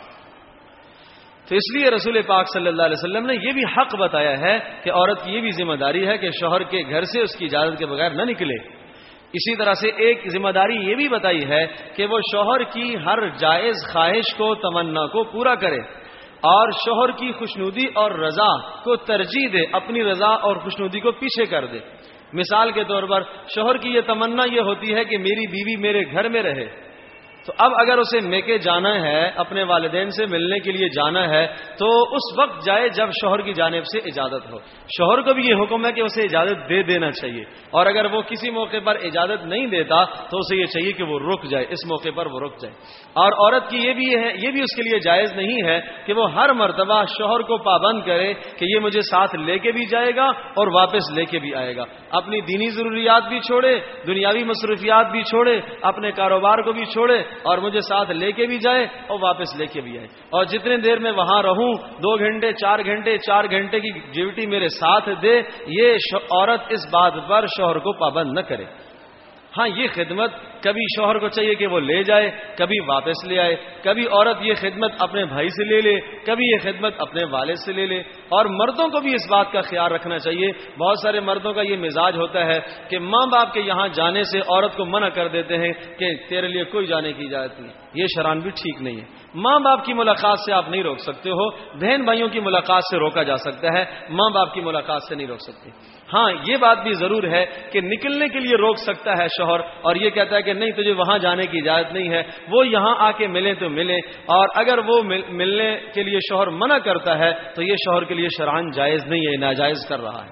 تو اس لیے رسول پاک صلی اللہ علیہ وسلم نے یہ بھی حق بتایا ہے کہ عورت کی یہ بھی ذمہ داری ہے کہ شوہر کے گھر سے اس کی اجازت کے بغیر نہ نکلے. اسی طرح سے ایک ذمہ داری یہ بھی بتائی ہے کہ وہ شوہر کی ہر جائز خواہش کو، تمنا کو پورا کرے اور شوہر کی خوشنودی اور رضا کو ترجیح دے، اپنی رضا اور خوشنودی کو پیچھے کر دے. مثال کے طور پر شوہر کی یہ تمنا یہ ہوتی ہے کہ میری بیوی میرے گھر میں رہے، تو اب اگر اسے میکے جانا ہے، اپنے والدین سے ملنے کے لیے جانا ہے، تو اس وقت جائے جب شوہر کی جانب سے اجازت ہو. شوہر کو بھی یہ حکم ہے کہ اسے اجازت دے دینا چاہیے، اور اگر وہ کسی موقع پر اجازت نہیں دیتا تو اسے یہ چاہیے کہ وہ رک جائے، اس موقع پر وہ رک جائے. اور عورت کی یہ بھی اس کے لیے جائز نہیں ہے کہ وہ ہر مرتبہ شوہر کو پابند کرے کہ یہ مجھے ساتھ لے کے بھی جائے گا اور واپس لے کے بھی آئے گا. اپنی دینی ضروریات بھی چھوڑے، دنیاوی مصروفیات بھی چھوڑے، اپنے کاروبار کو بھی چھوڑے اور مجھے ساتھ لے کے بھی جائے اور واپس لے کے بھی آئے. اور جتنے دیر میں وہاں رہوں، 2 گھنٹے 4 گھنٹے کی ڈیوٹی میرے ساتھ دے، یہ عورت اس بات پر شوہر کو پابند نہ کرے. ہاں یہ خدمت کبھی شوہر کو چاہیے کہ وہ لے جائے، کبھی واپس لے آئے. کبھی عورت یہ خدمت اپنے بھائی سے لے لے، کبھی یہ خدمت اپنے والد سے لے لے. اور مردوں کو بھی اس بات کا خیال رکھنا چاہیے. بہت سارے مردوں کا یہ مزاج ہوتا ہے کہ ماں باپ کے یہاں جانے سے عورت کو منع کر دیتے ہیں کہ تیرے لیے کوئی جانے کی اجازت نہیں. یہ شرعاً بھی ٹھیک نہیں ہے. ماں باپ کی ملاقات سے آپ نہیں روک سکتے ہو، بہن بھائیوں کی ملاقات سے روکا جا سکتا ہے، ماں باپ کی ملاقات سے نہیں روک سکتے. ہاں یہ بات بھی ضرور ہے کہ نکلنے کے لیے روک سکتا ہے شوہر، اور یہ کہتا ہے کہ نہیں تجھے وہاں جانے کی اجازت نہیں ہے، وہ یہاں آ کے ملے تو ملے. اور اگر وہ ملنے کے لیے شوہر منع کرتا ہے تو یہ شوہر کے لیے شرعاً جائز نہیں ہے، ناجائز کر رہا ہے.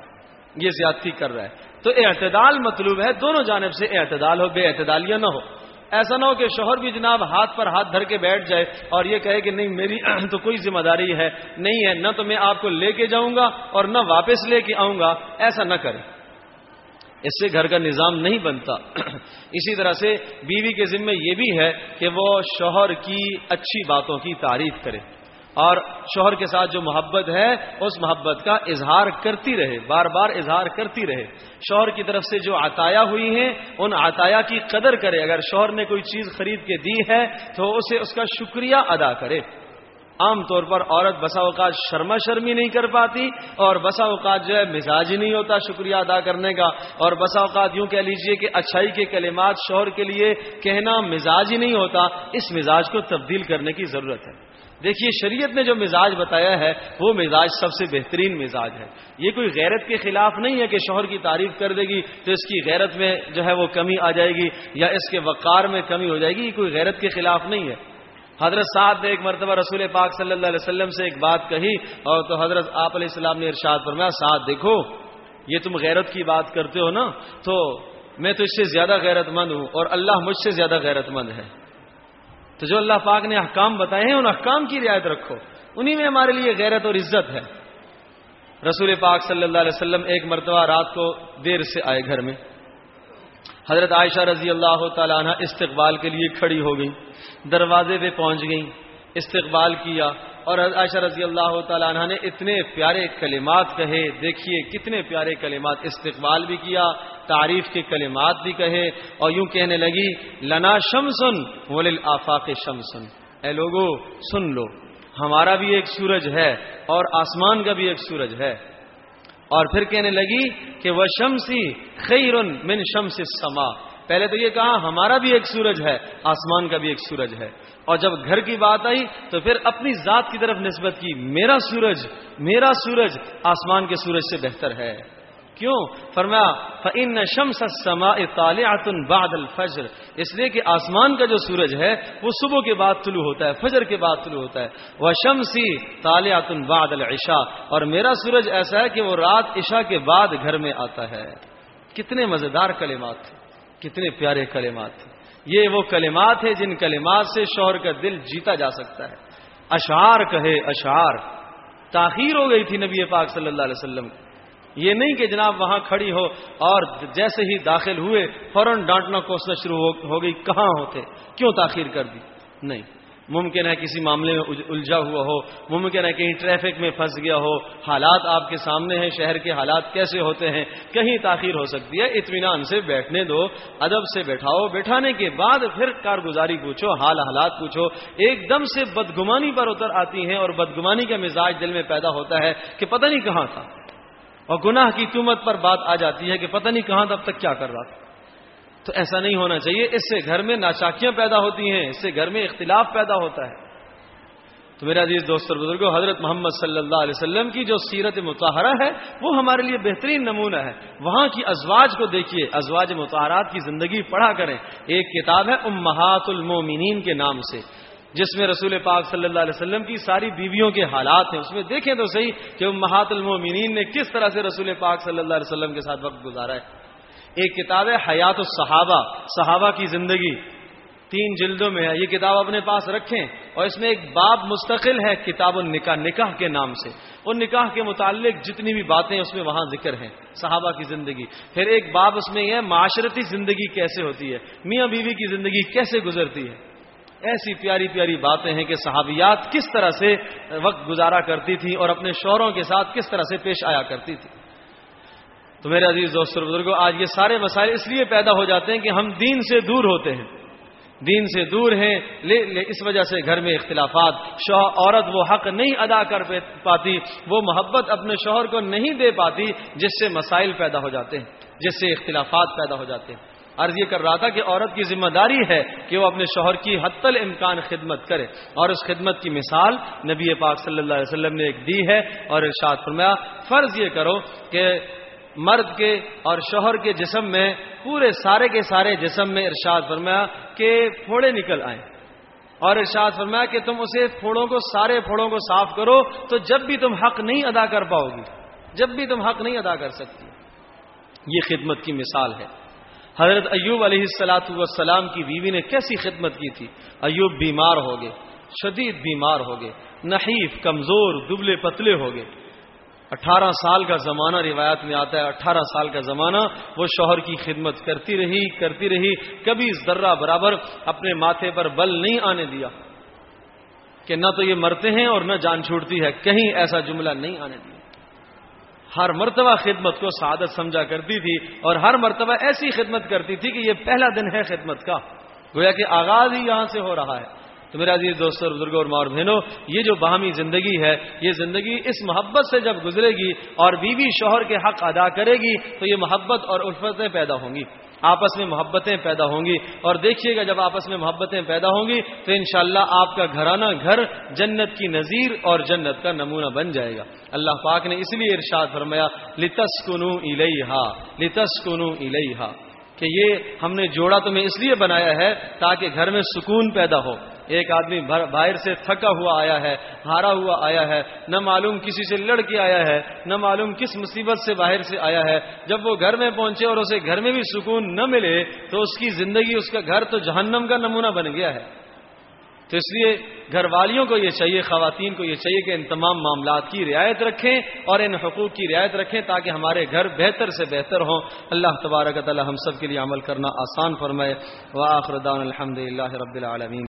یہ زیادتی کر رہا ہے. تو اعتدال مطلوب ہے، دونوں جانب سے اعتدال ہو، بے اعتدالیاں نہ ہو. ایسا نہ ہو کہ شوہر بھی جناب ہاتھ پر ہاتھ دھر کے بیٹھ جائے اور یہ کہے کہ نہیں میری تو کوئی ذمہ داری ہے نہیں ہے، نہ تو میں آپ کو لے کے جاؤں گا اور نہ واپس لے کے آؤں گا. ایسا نہ کرے، اس سے گھر کا نظام نہیں بنتا. اسی طرح سے بیوی کے ذمہ یہ بھی ہے کہ وہ شوہر کی اچھی باتوں کی تعریف کرے اور شوہر کے ساتھ جو محبت ہے اس محبت کا اظہار کرتی رہے، بار بار اظہار کرتی رہے. شوہر کی طرف سے جو عطایا ہوئی ہیں ان عطایا کی قدر کرے. اگر شوہر نے کوئی چیز خرید کے دی ہے تو اسے اس کا شکریہ ادا کرے. عام طور پر عورت بسا اوقات شرما شرمی نہیں کر پاتی اور بسا اوقات جو ہے مزاج ہی نہیں ہوتا شکریہ ادا کرنے کا، اور بسا اوقات یوں کہہ لیجئے کہ اچھائی کے کلمات شوہر کے لیے کہنا مزاج ہی نہیں ہوتا. اس مزاج کو تبدیل کرنے کی ضرورت ہے. دیکھیے شریعت نے جو مزاج بتایا ہے وہ مزاج سب سے بہترین مزاج ہے. یہ کوئی غیرت کے خلاف نہیں ہے کہ شوہر کی تعریف کر دے گی تو اس کی غیرت میں جو ہے وہ کمی آ جائے گی یا اس کے وقار میں کمی ہو جائے گی. یہ کوئی غیرت کے خلاف نہیں ہے. حضرت سعد نے ایک مرتبہ رسول پاک صلی اللہ علیہ وسلم سے ایک بات کہی اور تو حضرت آپ علیہ السلام نے ارشاد فرمایا سعد دیکھو یہ تم غیرت کی بات کرتے ہو نا تو میں تو اس سے زیادہ غیرت مند ہوں اور اللہ مجھ سے زیادہ غیرت مند ہے. تو جو اللہ پاک نے احکام بتائے ہیں ان احکام کی رعایت رکھو، انہی میں ہمارے لیے غیرت اور عزت ہے. رسول پاک صلی اللہ علیہ وسلم ایک مرتبہ رات کو دیر سے آئے گھر میں. حضرت عائشہ رضی اللہ تعالیٰ عنہ استقبال کے لیے کھڑی ہو گئی، دروازے پہ پہنچ گئیں، استقبال کیا اور حضرت عائشہ رضی اللہ تعالیٰ عنہ نے اتنے پیارے کلمات کہے. دیکھیے کتنے پیارے کلمات، استقبال بھی کیا، تعریف کے کلمات بھی کہے اور یوں کہنے لگی لنا شمسن وللآفاق شمسن، اے لوگو سن لو ہمارا بھی ایک سورج ہے اور آسمان کا بھی ایک سورج ہے. اور پھر کہنے لگی کہ وہ شمسی خیر من شمس السماء. پہلے تو یہ کہا ہمارا بھی ایک سورج ہے، آسمان کا بھی ایک سورج ہے، اور جب گھر کی بات آئی تو پھر اپنی ذات کی طرف نسبت کی، میرا سورج آسمان کے سورج سے بہتر ہے. کیوں؟ فرمایا فإن شمس السماء طالعۃ بعد الفجر، اس لیے کہ آسمان کا جو سورج ہے وہ صبح کے بعد طلوع ہوتا ہے، فجر کے بعد طلوع ہوتا ہے. وشمسی طالعۃ بعد العشاء، اور میرا سورج ایسا ہے کہ وہ رات عشاء کے بعد گھر میں آتا ہے. کتنے مزیدار کلمات تھے، کتنے پیارے کلمات تھے. یہ وہ کلمات ہیں جن کلمات سے شوہر کا دل جیتا جا سکتا ہے. اشعار کہے، اشعار. تاخیر ہو گئی تھی نبی پاک صلی اللہ علیہ وسلم. یہ نہیں کہ جناب وہاں کھڑی ہو اور جیسے ہی داخل ہوئے فوراً ڈانٹنا کوسنا شروع ہو گئی، کہاں ہوتے، کیوں تاخیر کر دی. نہیں، ممکن ہے کسی معاملے میں الجھا ہوا ہو، ممکن ہے کہیں ٹریفک میں پھنس گیا ہو، حالات آپ کے سامنے ہیں، شہر کے حالات کیسے ہوتے ہیں، کہیں تاخیر ہو سکتی ہے. اطمینان سے بیٹھنے دو، ادب سے بیٹھاؤ، بیٹھانے کے بعد پھر کارگزاری پوچھو، حالات پوچھو. ایک دم سے بدگمانی پر اتر آتی ہیں اور بدگمانی کا مزاج دل میں پیدا ہوتا ہے کہ پتہ نہیں کہاں تھا، اور گناہ کی تہمت پر بات آ جاتی ہے کہ پتہ نہیں کہاں تھا، اب تک کیا کر رہا تھا. تو ایسا نہیں ہونا چاہیے. اس سے گھر میں ناچاکیاں پیدا ہوتی ہیں، اس سے گھر میں اختلاف پیدا ہوتا ہے. تو میرے عزیز دوست اور بزرگوں، حضرت محمد صلی اللہ علیہ وسلم کی جو سیرت مطہرہ ہے وہ ہمارے لیے بہترین نمونہ ہے. وہاں کی ازواج کو دیکھیے، ازواج مطہرات کی زندگی پڑھا کریں. ایک کتاب ہے امہات المومنین کے نام سے، جس میں رسول پاک صلی اللہ علیہ وسلم کی ساری بیویوں کے حالات ہیں. اس میں دیکھیں تو صحیح کہ امہات المومنین نے کس طرح سے رسول پاک صلی اللہ علیہ وسلم کے ساتھ وقت گزارا ہے. ایک کتاب ہے حیات الصحابہ، صحابہ کی زندگی، 3 جلدوں میں ہے. یہ کتاب اپنے پاس رکھیں اور اس میں ایک باب مستقل ہے کتاب النکاح، نکاح کے نام سے. اور نکاح کے متعلق جتنی بھی باتیں اس میں وہاں ذکر ہیں، صحابہ کی زندگی. پھر ایک باب اس میں یہ ہے معاشرتی زندگی کیسے ہوتی ہے، میاں بیوی کی زندگی کیسے گزرتی ہے. ایسی پیاری پیاری باتیں ہیں کہ صحابیات کس طرح سے وقت گزارا کرتی تھی اور اپنے شوہروں کے ساتھ کس طرح سے پیش آیا کرتی تھی. تو میرے عزیز دوستوں بزرگوں، آج یہ سارے مسائل اس لیے پیدا ہو جاتے ہیں کہ ہم دین سے دور ہوتے ہیں، دین سے دور ہیں. اس وجہ سے گھر میں اختلافات، عورت وہ حق نہیں ادا کر پاتی، وہ محبت اپنے شوہر کو نہیں دے پاتی، جس سے مسائل پیدا ہو جاتے ہیں، جس سے اختلافات پیدا ہو جاتے ہیں. عرض یہ کر رہا تھا کہ عورت کی ذمہ داری ہے کہ وہ اپنے شوہر کی حتی الامکان خدمت کرے، اور اس خدمت کی مثال نبی پاک صلی اللہ علیہ وسلم نے ایک دی ہے اور ارشاد فرمایا فرض یہ کرو کہ مرد کے اور شوہر کے جسم میں، پورے سارے کے سارے جسم میں ارشاد فرمایا کہ پھوڑے نکل آئیں، اور ارشاد فرمایا کہ تم اسے سارے پھوڑوں کو صاف کرو. تو جب بھی تم حق نہیں ادا کر پاؤ گی، جب بھی تم حق نہیں ادا کر سکتی، یہ خدمت کی مثال ہے۔ حضرت ایوب علیہ السلام کی بیوی نے کیسی خدمت کی تھی۔ ایوب بیمار ہو گئے، شدید بیمار ہو گئے، نحیف، کمزور، دبلے پتلے ہو گئے۔ 18 سال کا زمانہ روایت میں آتا ہے، 18 سال کا زمانہ وہ شوہر کی خدمت کرتی رہی، کبھی ذرہ برابر اپنے ماتھے پر بل نہیں آنے دیا کہ نہ تو یہ مرتے ہیں اور نہ جان چھوٹتی ہے، کہیں ایسا جملہ نہیں آنے دیا۔ ہر مرتبہ خدمت کو سعادت سمجھا کرتی تھی اور ہر مرتبہ ایسی خدمت کرتی تھی کہ یہ پہلا دن ہے خدمت کا، گویا کہ آغاز ہی یہاں سے ہو رہا ہے۔ تو میرا عزیز دوستوں، بزرگوں اور ماں اور بہنوں، یہ جو باہمی زندگی ہے، یہ زندگی اس محبت سے جب گزرے گی اور بیوی شوہر کے حق ادا کرے گی تو یہ محبت اور الفتیں پیدا ہوں گی، آپس میں محبتیں پیدا ہوں گی۔ اور دیکھیے گا جب آپس میں محبتیں پیدا ہوں گی تو انشاءاللہ آپ کا گھرانہ گھر جنت کی نظیر اور جنت کا نمونہ بن جائے گا۔ اللہ پاک نے اس لیے ارشاد فرمایا لِتَسْكُنُوا إِلَيْهَا لِتَسْكُنُوا إِلَيْهَا کہ یہ ہم نے جوڑا تمہیں اس لیے بنایا ہے تاکہ گھر میں سکون پیدا ہو۔ ایک آدمی باہر سے تھکا ہوا آیا ہے، ہارا ہوا آیا ہے، نہ معلوم کسی سے لڑ کے آیا ہے، نہ معلوم کس مصیبت سے باہر سے آیا ہے، جب وہ گھر میں پہنچے اور اسے گھر میں بھی سکون نہ ملے تو اس کی زندگی، اس کا گھر تو جہنم کا نمونہ بن گیا ہے۔ تو اس لیے گھر والیوں کو یہ چاہیے، خواتین کو یہ چاہیے کہ ان تمام معاملات کی رعایت رکھیں اور ان حقوق کی رعایت رکھیں تاکہ ہمارے گھر بہتر سے بہتر ہوں۔ اللہ تبارک و تعالی ہم سب کے لیے عمل کرنا آسان فرمائے۔ وآخر دعوانا الحمدللہ رب العالمین۔